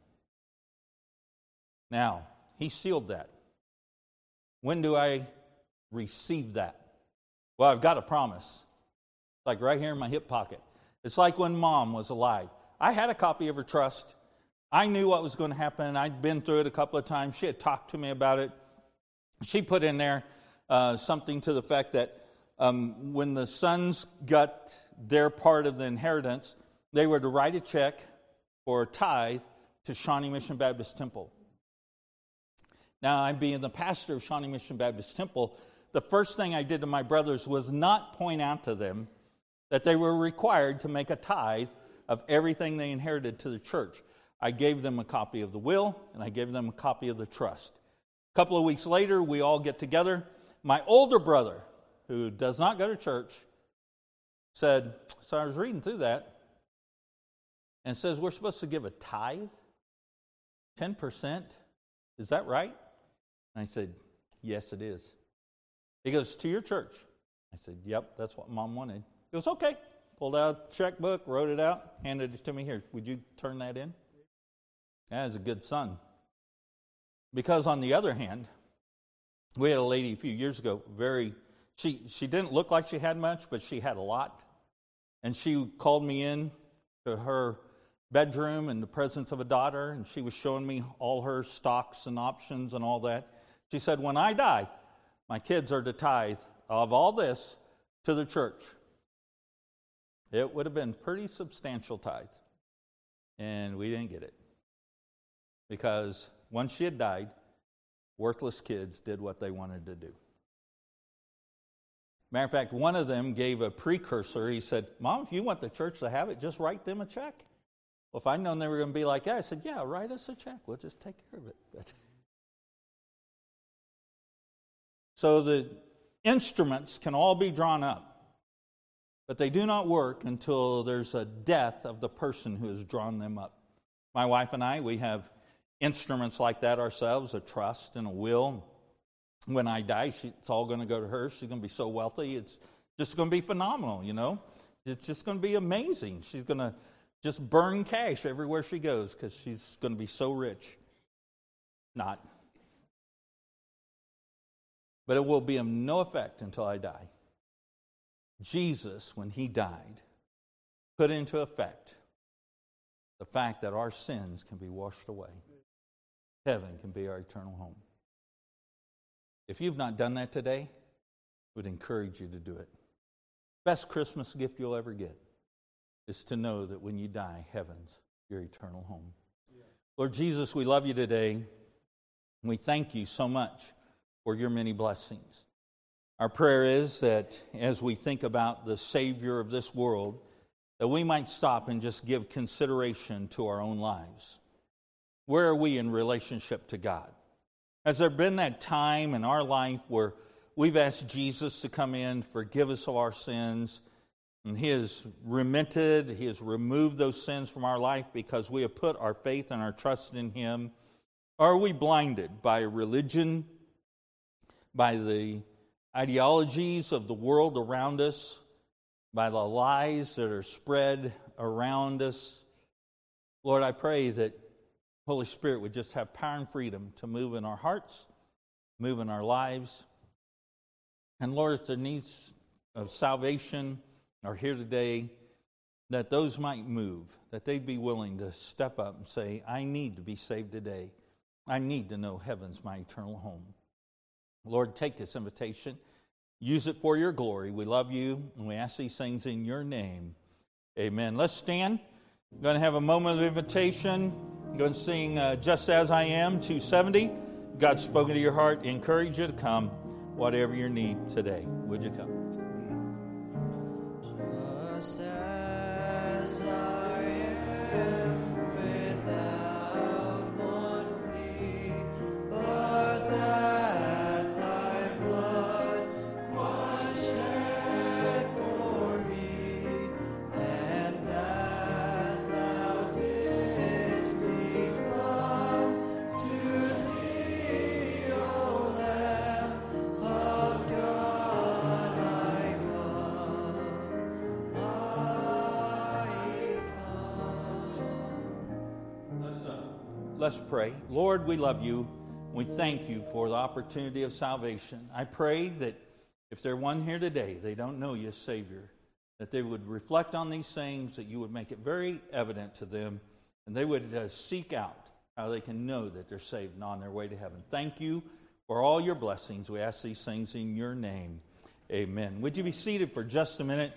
Now, he sealed that. When do I receive that? Well, I've got a promise. Like right here in my hip pocket. It's like when Mom was alive. I had a copy of her trust. I knew what was going to happen. I'd been through it a couple of times. She had talked to me about it. She put in there something to the fact that when the sons got their part of the inheritance, they were to write a check for a tithe to Shawnee Mission Baptist Temple. Now, I being the pastor of Shawnee Mission Baptist Temple, the first thing I did to my brothers was not point out to them that they were required to make a tithe of everything they inherited to the church. I gave them a copy of the will, and I gave them a copy of the trust. A couple of weeks later, we all get together. My older brother, who does not go to church, said, so I was reading through that, and it says we're supposed to give a tithe, 10%. Is that right? And I said, yes, it is. He goes, to your church? I said, yep, that's what Mom wanted. He goes, okay. Pulled out a checkbook, wrote it out, handed it to me. Here, would you turn that in? That is a good son. Because on the other hand, we had a lady a few years ago, she didn't look like she had much, but she had a lot. And she called me in to her bedroom in the presence of a daughter, and she was showing me all her stocks and options and all that. She said, when I die, my kids are to tithe of all this to the church. It would have been pretty substantial tithe. And we didn't get it. Because once she had died, worthless kids did what they wanted to do. Matter of fact, one of them gave a precursor. He said, Mom, if you want the church to have it, just write them a check. Well, if I'd known they were going to be like that, I said, yeah, write us a check. We'll just take care of it. So the instruments can all be drawn up, but they do not work until there's a death of the person who has drawn them up. My wife and I, we have instruments like that ourselves, a trust and a will. When I die, it's all going to go to her. She's going to be so wealthy. It's just going to be phenomenal, you know. It's just going to be amazing. She's going to just burn cash everywhere she goes because she's going to be so rich. Not. But it will be of no effect until I die. Jesus, when he died, put into effect the fact that our sins can be washed away. Heaven can be our eternal home. If you've not done that today, I would encourage you to do it. Best Christmas gift you'll ever get is to know that when you die, heaven's your eternal home. Yeah. Lord Jesus, we love you today. We thank you so much for your many blessings. Our prayer is that as we think about the Savior of this world, that we might stop and just give consideration to our own lives. Where are we in relationship to God? Has there been that time in our life where we've asked Jesus to come in, forgive us of our sins, and he has remitted, he has removed those sins from our life because we have put our faith and our trust in him? Or are we blinded by religion, by the ideologies of the world around us, by the lies that are spread around us? Lord, I pray that Holy Spirit would just have power and freedom to move in our hearts, move in our lives. And Lord, if the needs of salvation are here today, that those might move, that they'd be willing to step up and say, I need to be saved today. I need to know heaven's my eternal home. Lord, take this invitation. Use it for your glory. We love you, and we ask these things in your name. Amen. Let's stand. I'm going to have a moment of invitation. I'm going to sing Just As I Am, 270. God's spoken to your heart. Encourage you to come, whatever your need today. Would you come? Just as I am, without one plea, but that thy blood was shed for me, and that thou didst become to thee, O Lamb of God, I come. Let's pray. Lord, we love you. We thank you for the opportunity of salvation. I pray that if there's one here today, they don't know you as Savior, that they would reflect on these things, that you would make it very evident to them, and they would seek out how they can know that they're saved and on their way to heaven. Thank you for all your blessings. We ask these things in your name. Amen. Would you be seated for just a minute?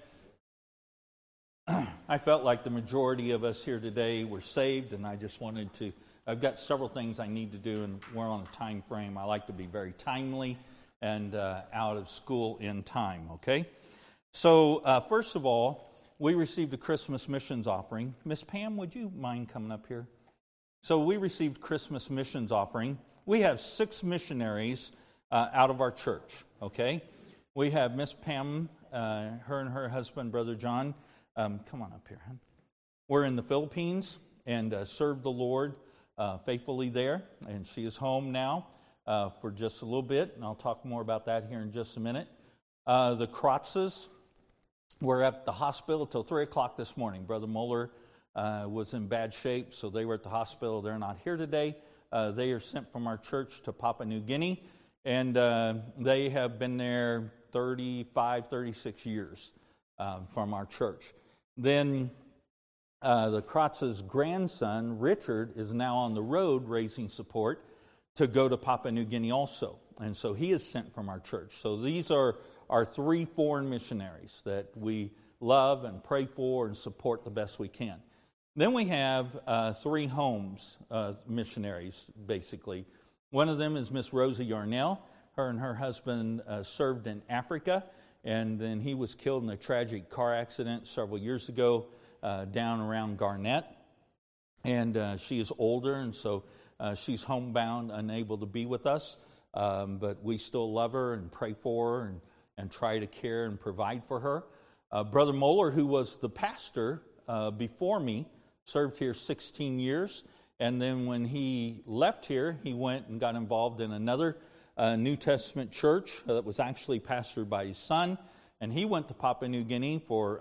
I felt like the majority of us here today were saved, and I just wanted to, I've got several things I need to do, and we're on a time frame. I like to be very timely and out of school in time, okay? So first of all, we received a Christmas missions offering. Miss Pam, would you mind coming up here? So we received Christmas missions offering. We have 6 missionaries out of our church, okay? We have Miss Pam, her and her husband, Brother John. Come on up here, hon. We're in the Philippines and served the Lord faithfully there. And she is home now for just a little bit, and I'll talk more about that here in just a minute. The Kratzes were at the hospital till 3 o'clock this morning. Brother Moeller was in bad shape, so they were at the hospital. They're not here today. They are sent from our church to Papua New Guinea, and they have been there 35, 36 years from our church. Then the Kratz's grandson, Richard, is now on the road raising support to go to Papua New Guinea also. And so he is sent from our church. So these are our 3 foreign missionaries that we love and pray for and support the best we can. Then we have 3 homes missionaries, basically. One of them is Miss Rosie Yarnell. Her and her husband served in Africa, and then he was killed in a tragic car accident several years ago down around Garnett. And she is older, and so she's homebound, unable to be with us. But we still love her and pray for her and try to care and provide for her. Brother Moeller, who was the pastor before me, served here 16 years. And then when he left here, he went and got involved in another New Testament church that was actually pastored by his son. And he went to Papua New Guinea for,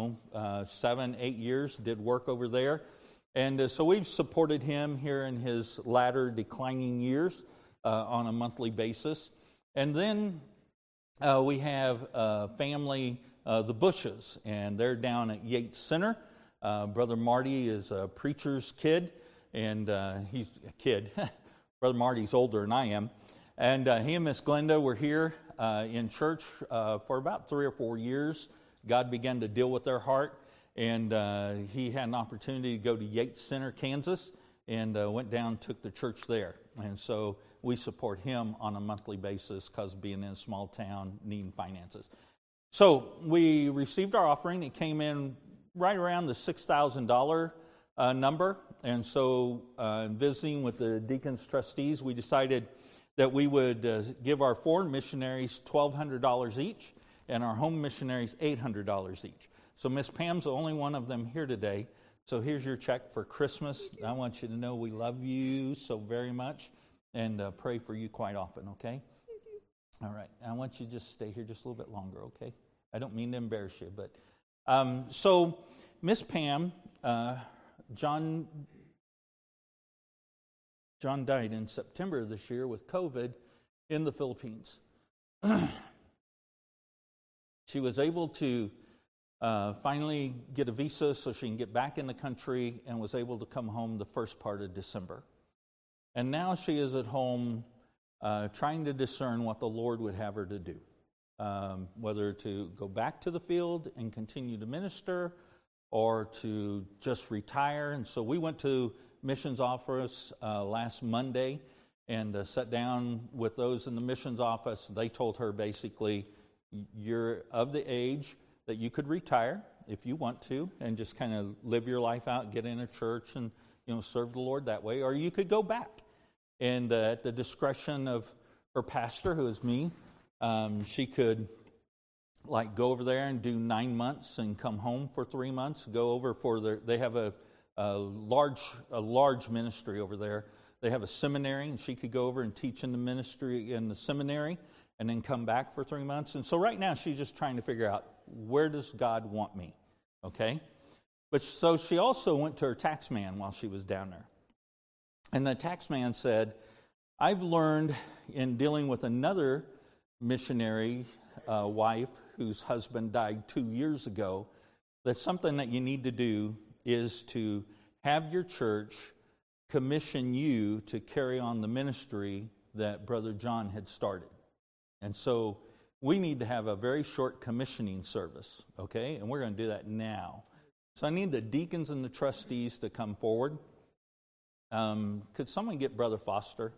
7, 8 years, did work over there. And so we've supported him here in his latter declining years on a monthly basis. And then we have family, the Bushes, and they're down at Yates Center. Brother Marty is a preacher's kid, and he's a kid. Brother Marty's older than I am. And he and Miss Glenda were here in church for about 3 or 4 years. God began to deal with their heart, and he had an opportunity to go to Yates Center, Kansas, and went down, took the church there. And so we support him on a monthly basis because being in a small town, needing finances. So we received our offering. It came in right around the $6,000 number. And so visiting with the deacons trustees, we decided that we would give our foreign missionaries $1,200 each and our home missionaries $800 each. So Miss Pam's the only one of them here today. So here's your check for Christmas. I want you to know we love you so very much and pray for you quite often, okay? All right. I want you to just stay here just a little bit longer, okay? I don't mean to embarrass you, but... So Miss Pam, John died in September of this year with COVID in the Philippines. She was able to finally get a visa so she can get back in the country and was able to come home the first part of December. And now she is at home trying to discern what the Lord would have her to do. Whether to go back to the field and continue to minister or to just retire. And so we went to missions office last Monday and sat down with those in the missions office. They told her basically, you're of the age that you could retire if you want to and just kind of live your life out, get in a church and serve the Lord that way, or you could go back. And at the discretion of her pastor, who is me, she could go over there and do 9 months and come home for 3 months, go over they have a large ministry over there. They have a seminary, and she could go over and teach in the ministry in the seminary and then come back for 3 months. And so right now she's just trying to figure out, where does God want me? Okay? But so she also went to her tax man while she was down there. And the tax man said, I've learned in dealing with another missionary wife whose husband died 2 years ago, that something that you need to do is to have your church commission you to carry on the ministry that Brother John had started. And so we need to have a very short commissioning service, okay? And we're going to do that now. So I need the deacons and the trustees to come forward. Could someone get Brother Foster?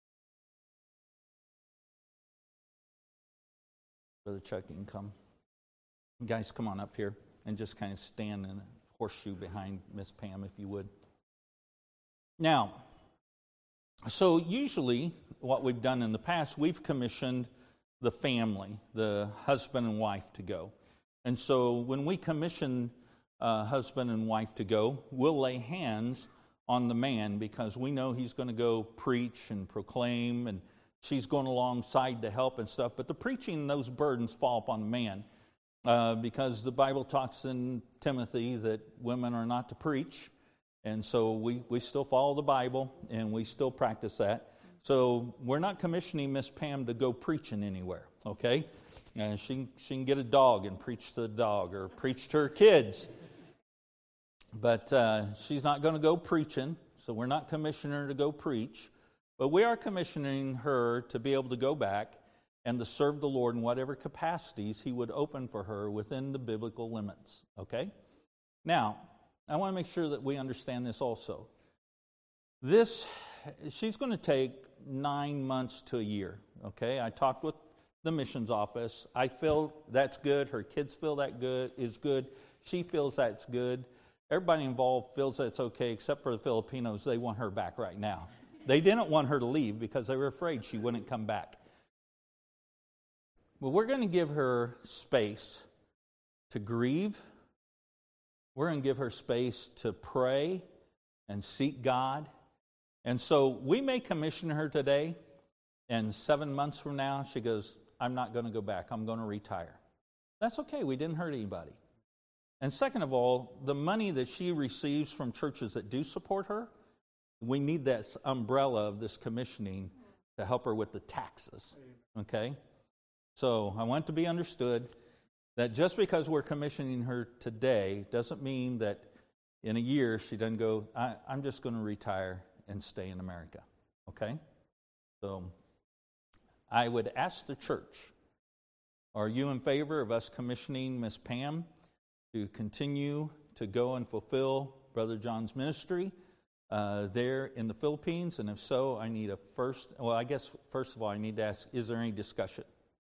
Brother Chuck, you can come. You guys, come on up here and just kind of stand in a horseshoe behind Miss Pam, if you would. Now, so usually what we've done in the past, we've commissioned the family, the husband and wife to go. And so when we commission husband and wife to go, we'll lay hands on the man because we know he's going to go preach and proclaim, and she's going alongside to help and stuff. But the preaching and those burdens fall upon the man because the Bible talks in Timothy that women are not to preach. And so we still follow the Bible, and we still practice that. So we're not commissioning Miss Pam to go preaching anywhere, okay? She can get a dog and preach to the dog or preach to her kids. But she's not going to go preaching, so we're not commissioning her to go preach. But we are commissioning her to be able to go back and to serve the Lord in whatever capacities He would open for her within the biblical limits, okay? Now, I want to make sure that we understand this also. She's going to take 9 months to a year, okay? I talked with the missions office. I feel that's good. Her kids feel that is good. She feels that's good. Everybody involved feels that's okay, except for the Filipinos. They want her back right now. They didn't want her to leave because they were afraid she wouldn't come back. But we're going to give her space to grieve. We're going to give her space to pray and seek God. And so we may commission her today, and 7 months from now, she goes, I'm not going to go back. I'm going to retire. That's okay. We didn't hurt anybody. And second of all, the money that she receives from churches that do support her, we need that umbrella of this commissioning to help her with the taxes. Okay? So I want to be understood that just because we're commissioning her today doesn't mean that in a year she doesn't go, I'm just going to retire and stay in America. Okay? So I would ask the church, are you in favor of us commissioning Miss Pam to continue to go and fulfill Brother John's ministry there in the Philippines? And if so, I need first of all, I need to ask, is there any discussion?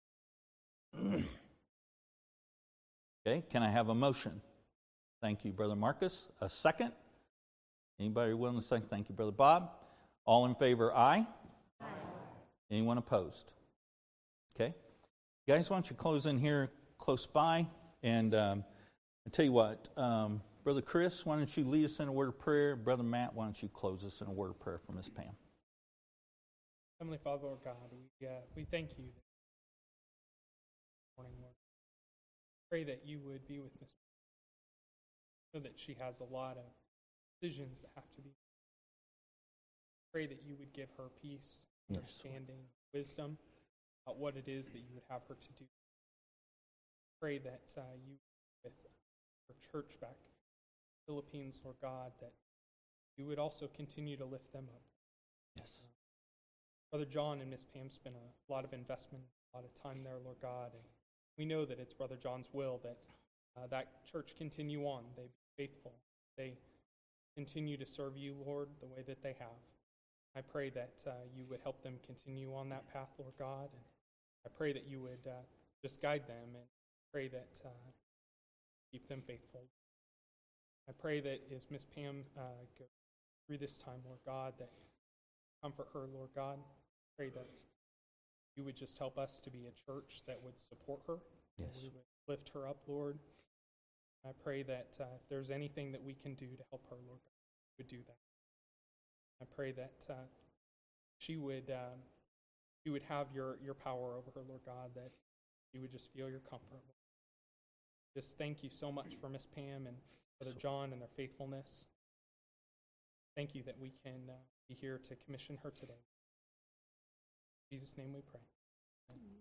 Okay, can I have a motion? Thank you, Brother Marcus. A second? Anybody willing to second? Thank you, Brother Bob. All in favor, aye? Aye. Anyone opposed? Okay. Guys, why don't you close in here close by? And I'll tell you what, Brother Chris, why don't you lead us in a word of prayer? Brother Matt, why don't you close us in a word of prayer for Miss Pam? Heavenly Father, Lord God, we thank you this morning, Lord. Pray that you would be with Miss Pam. Know that she has a lot of decisions that have to be. Pray that you would give her peace, understanding, wisdom about what it is that you would have her to do. Pray that you, with her church back in the Philippines, Lord God, that you would also continue to lift them up. Yes. Brother John and Miss Pam spent a lot of investment, a lot of time there, Lord God, and we know that it's Brother John's will that that church continue on. They be faithful. They continue to serve you, Lord, the way that they have. I pray that you would help them continue on that path, Lord God. And I pray that you would just guide them and pray that keep them faithful. I pray that as Miss Pam goes through this time, Lord God, that comfort her, Lord God. Pray that you would just help us to be a church that would support her. Yes. We would lift her up, Lord. I pray that if there's anything that we can do to help her, Lord God, we would do that. I pray that she would have your power over her, Lord God, that she would just feel your comfort, Lord. Just thank you so much for Miss Pam and Brother John and their faithfulness. Thank you that we can be here to commission her today. In Jesus' name we pray. Amen.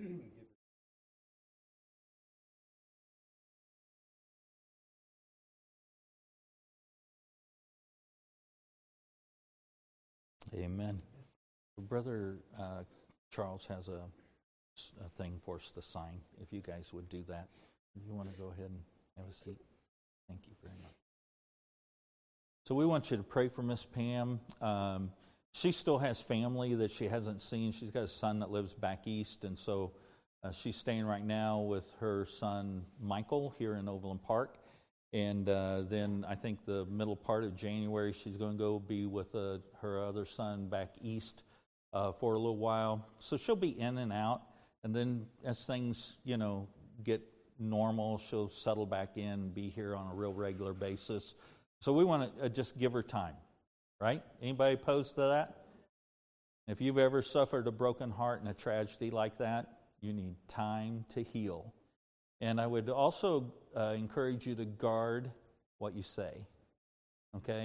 Amen. Brother Charles has a thing for us to sign. If you guys would do that. You want to go ahead and have a seat? Thank you very much. So we want you to pray for Miss Pam. She still has family that she hasn't seen. She's got a son that lives back east, and so she's staying right now with her son Michael here in Overland Park. And then I think the middle part of January, she's going to go be with her other son back east for a little while. So she'll be in and out. And then as things, get normal, she'll settle back in, be here on a real regular basis. So we want to just give her time, right? Anybody opposed to that? If you've ever suffered a broken heart and a tragedy like that, you need time to heal. And I would also encourage you to guard what you say, okay?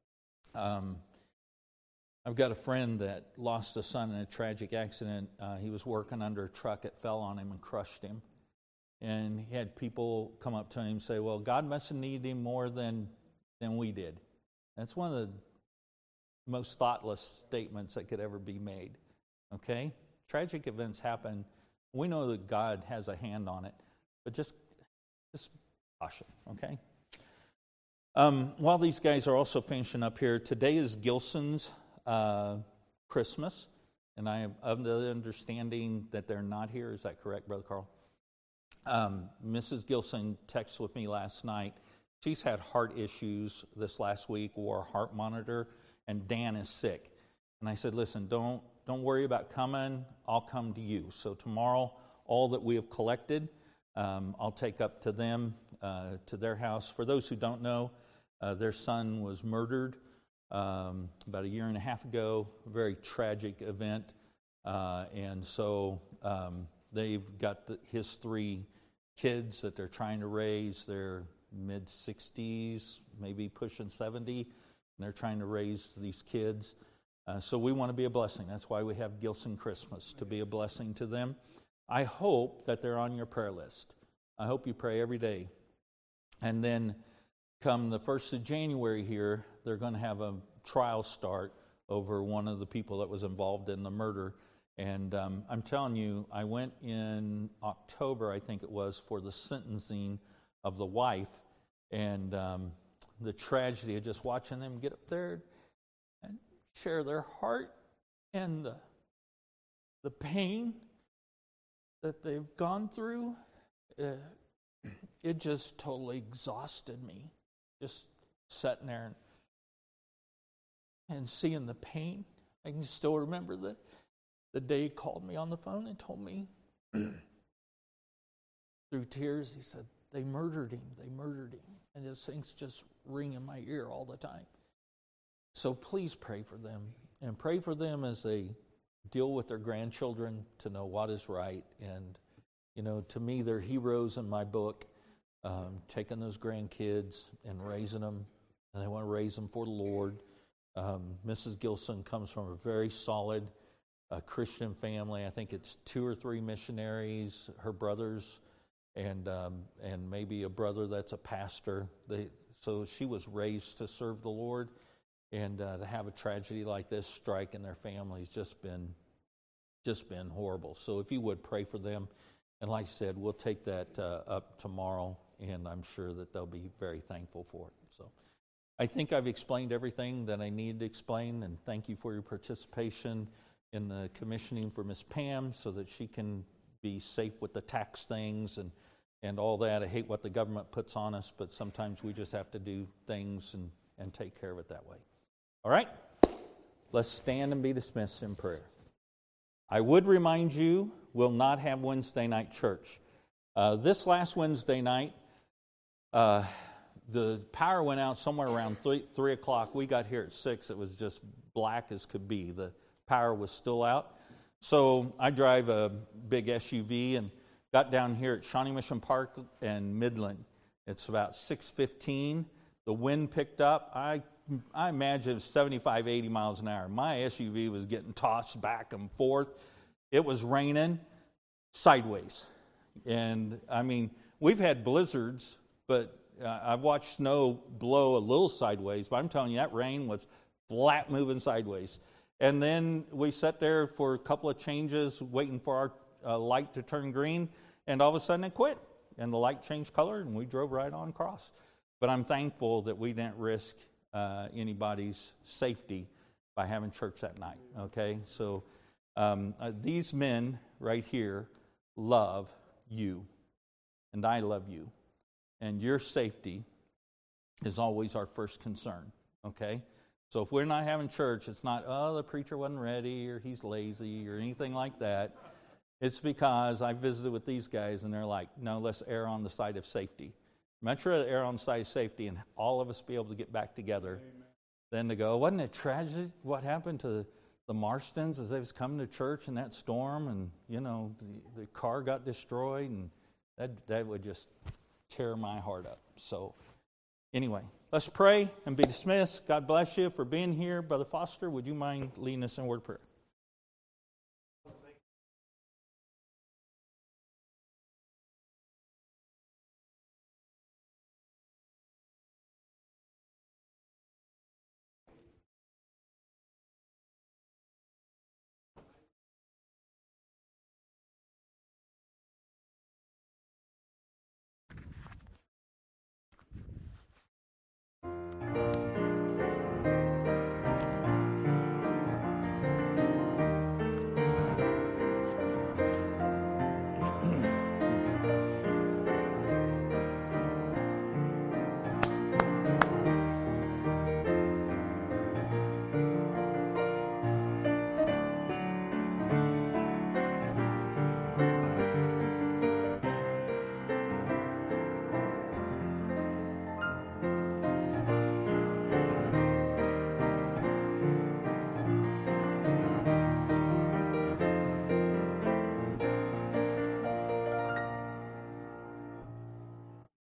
I've got a friend that lost a son in a tragic accident. He was working under a truck. It fell on him and crushed him. And he had people come up to him and say, well, God must have needed him more than we did. That's one of the most thoughtless statements that could ever be made, okay? Tragic events happen. We know that God has a hand on it. But just caution, okay? While these guys are also finishing up here, today is Gilson's Christmas, and I am of the understanding that they're not here. Is that correct, Brother Carl? Mrs. Gilson texted with me last night. She's had heart issues this last week, wore a heart monitor, and Dan is sick. And I said, listen, don't worry about coming. I'll come to you. So tomorrow, all that we have collected, I'll take up to them, to their house. For those who don't know, their son was murdered about a year and a half ago, a very tragic event. And so they've got his 3 kids that they're trying to raise. They're mid-60s, maybe pushing 70, and they're trying to raise these kids. So we want to be a blessing. That's why we have Gilson Christmas, to be a blessing to them. I hope that they're on your prayer list. I hope you pray every day. And then come the 1st of January here, they're going to have a trial start over one of the people that was involved in the murder. And I'm telling you, I went in October, I think it was, for the sentencing of the wife. And the tragedy of just watching them get up there and share their heart and the pain that they've gone through, it just totally exhausted me. Just sitting there and seeing the pain. I can still remember the day he called me on the phone and told me through tears, he said, they murdered him. And those things just ring in my ear all the time. So please pray for them, and pray for them as they deal with their grandchildren to know what is right. And, to me, they're heroes in my book, taking those grandkids and raising them, and they want to raise them for the Lord. Mrs. Gilson comes from a very solid Christian family. I think it's 2 or 3 missionaries, her brothers, and maybe a brother that's a pastor. So she was raised to serve the Lord, and to have a tragedy like this strike in their family has just been horrible. So if you would pray for them, and like I said, we'll take that up tomorrow, and I'm sure that they'll be very thankful for it. So I think I've explained everything that I needed to explain, and thank you for your participation in the commissioning for Miss Pam so that she can be safe with the tax things and all that. I hate what the government puts on us, but sometimes we just have to do things and take care of it that way. All right? Let's stand and be dismissed in prayer. I would remind you, we'll not have Wednesday night church. This last Wednesday night, the power went out somewhere around 3 o'clock. We got here at 6. It was just black as could be. The power was still out. So I drive a big SUV and got down here at Shawnee Mission Park and Midland. It's about 6:15. The wind picked up. I imagine it was 75, 80 miles an hour. My SUV was getting tossed back and forth. It was raining. sideways. And, I mean, we've had blizzards, but I've watched snow blow a little sideways, but I'm telling you, that rain was flat moving sideways. And then we sat there for a couple of changes, waiting for our light to turn green, and all of a sudden it quit. And the light changed color, and we drove right on across. But I'm thankful that we didn't risk anybody's safety by having church that night, okay? So these men right here love you, and I love you. And your safety is always our first concern, okay? So if we're not having church, it's not, oh, the preacher wasn't ready, or he's lazy, or anything like that. It's because I visited with these guys, and they're like, no, let's err on the side of safety. Much rather err on the side of safety and all of us be able to get back together than to go, wasn't it tragic what happened to the Marstons as they was coming to church in that storm, and, you know, the car got destroyed, and that would just tear my heart up. So anyway, let's pray and be dismissed. God bless you for being here. Brother Foster, would you mind leading us in a word of prayer?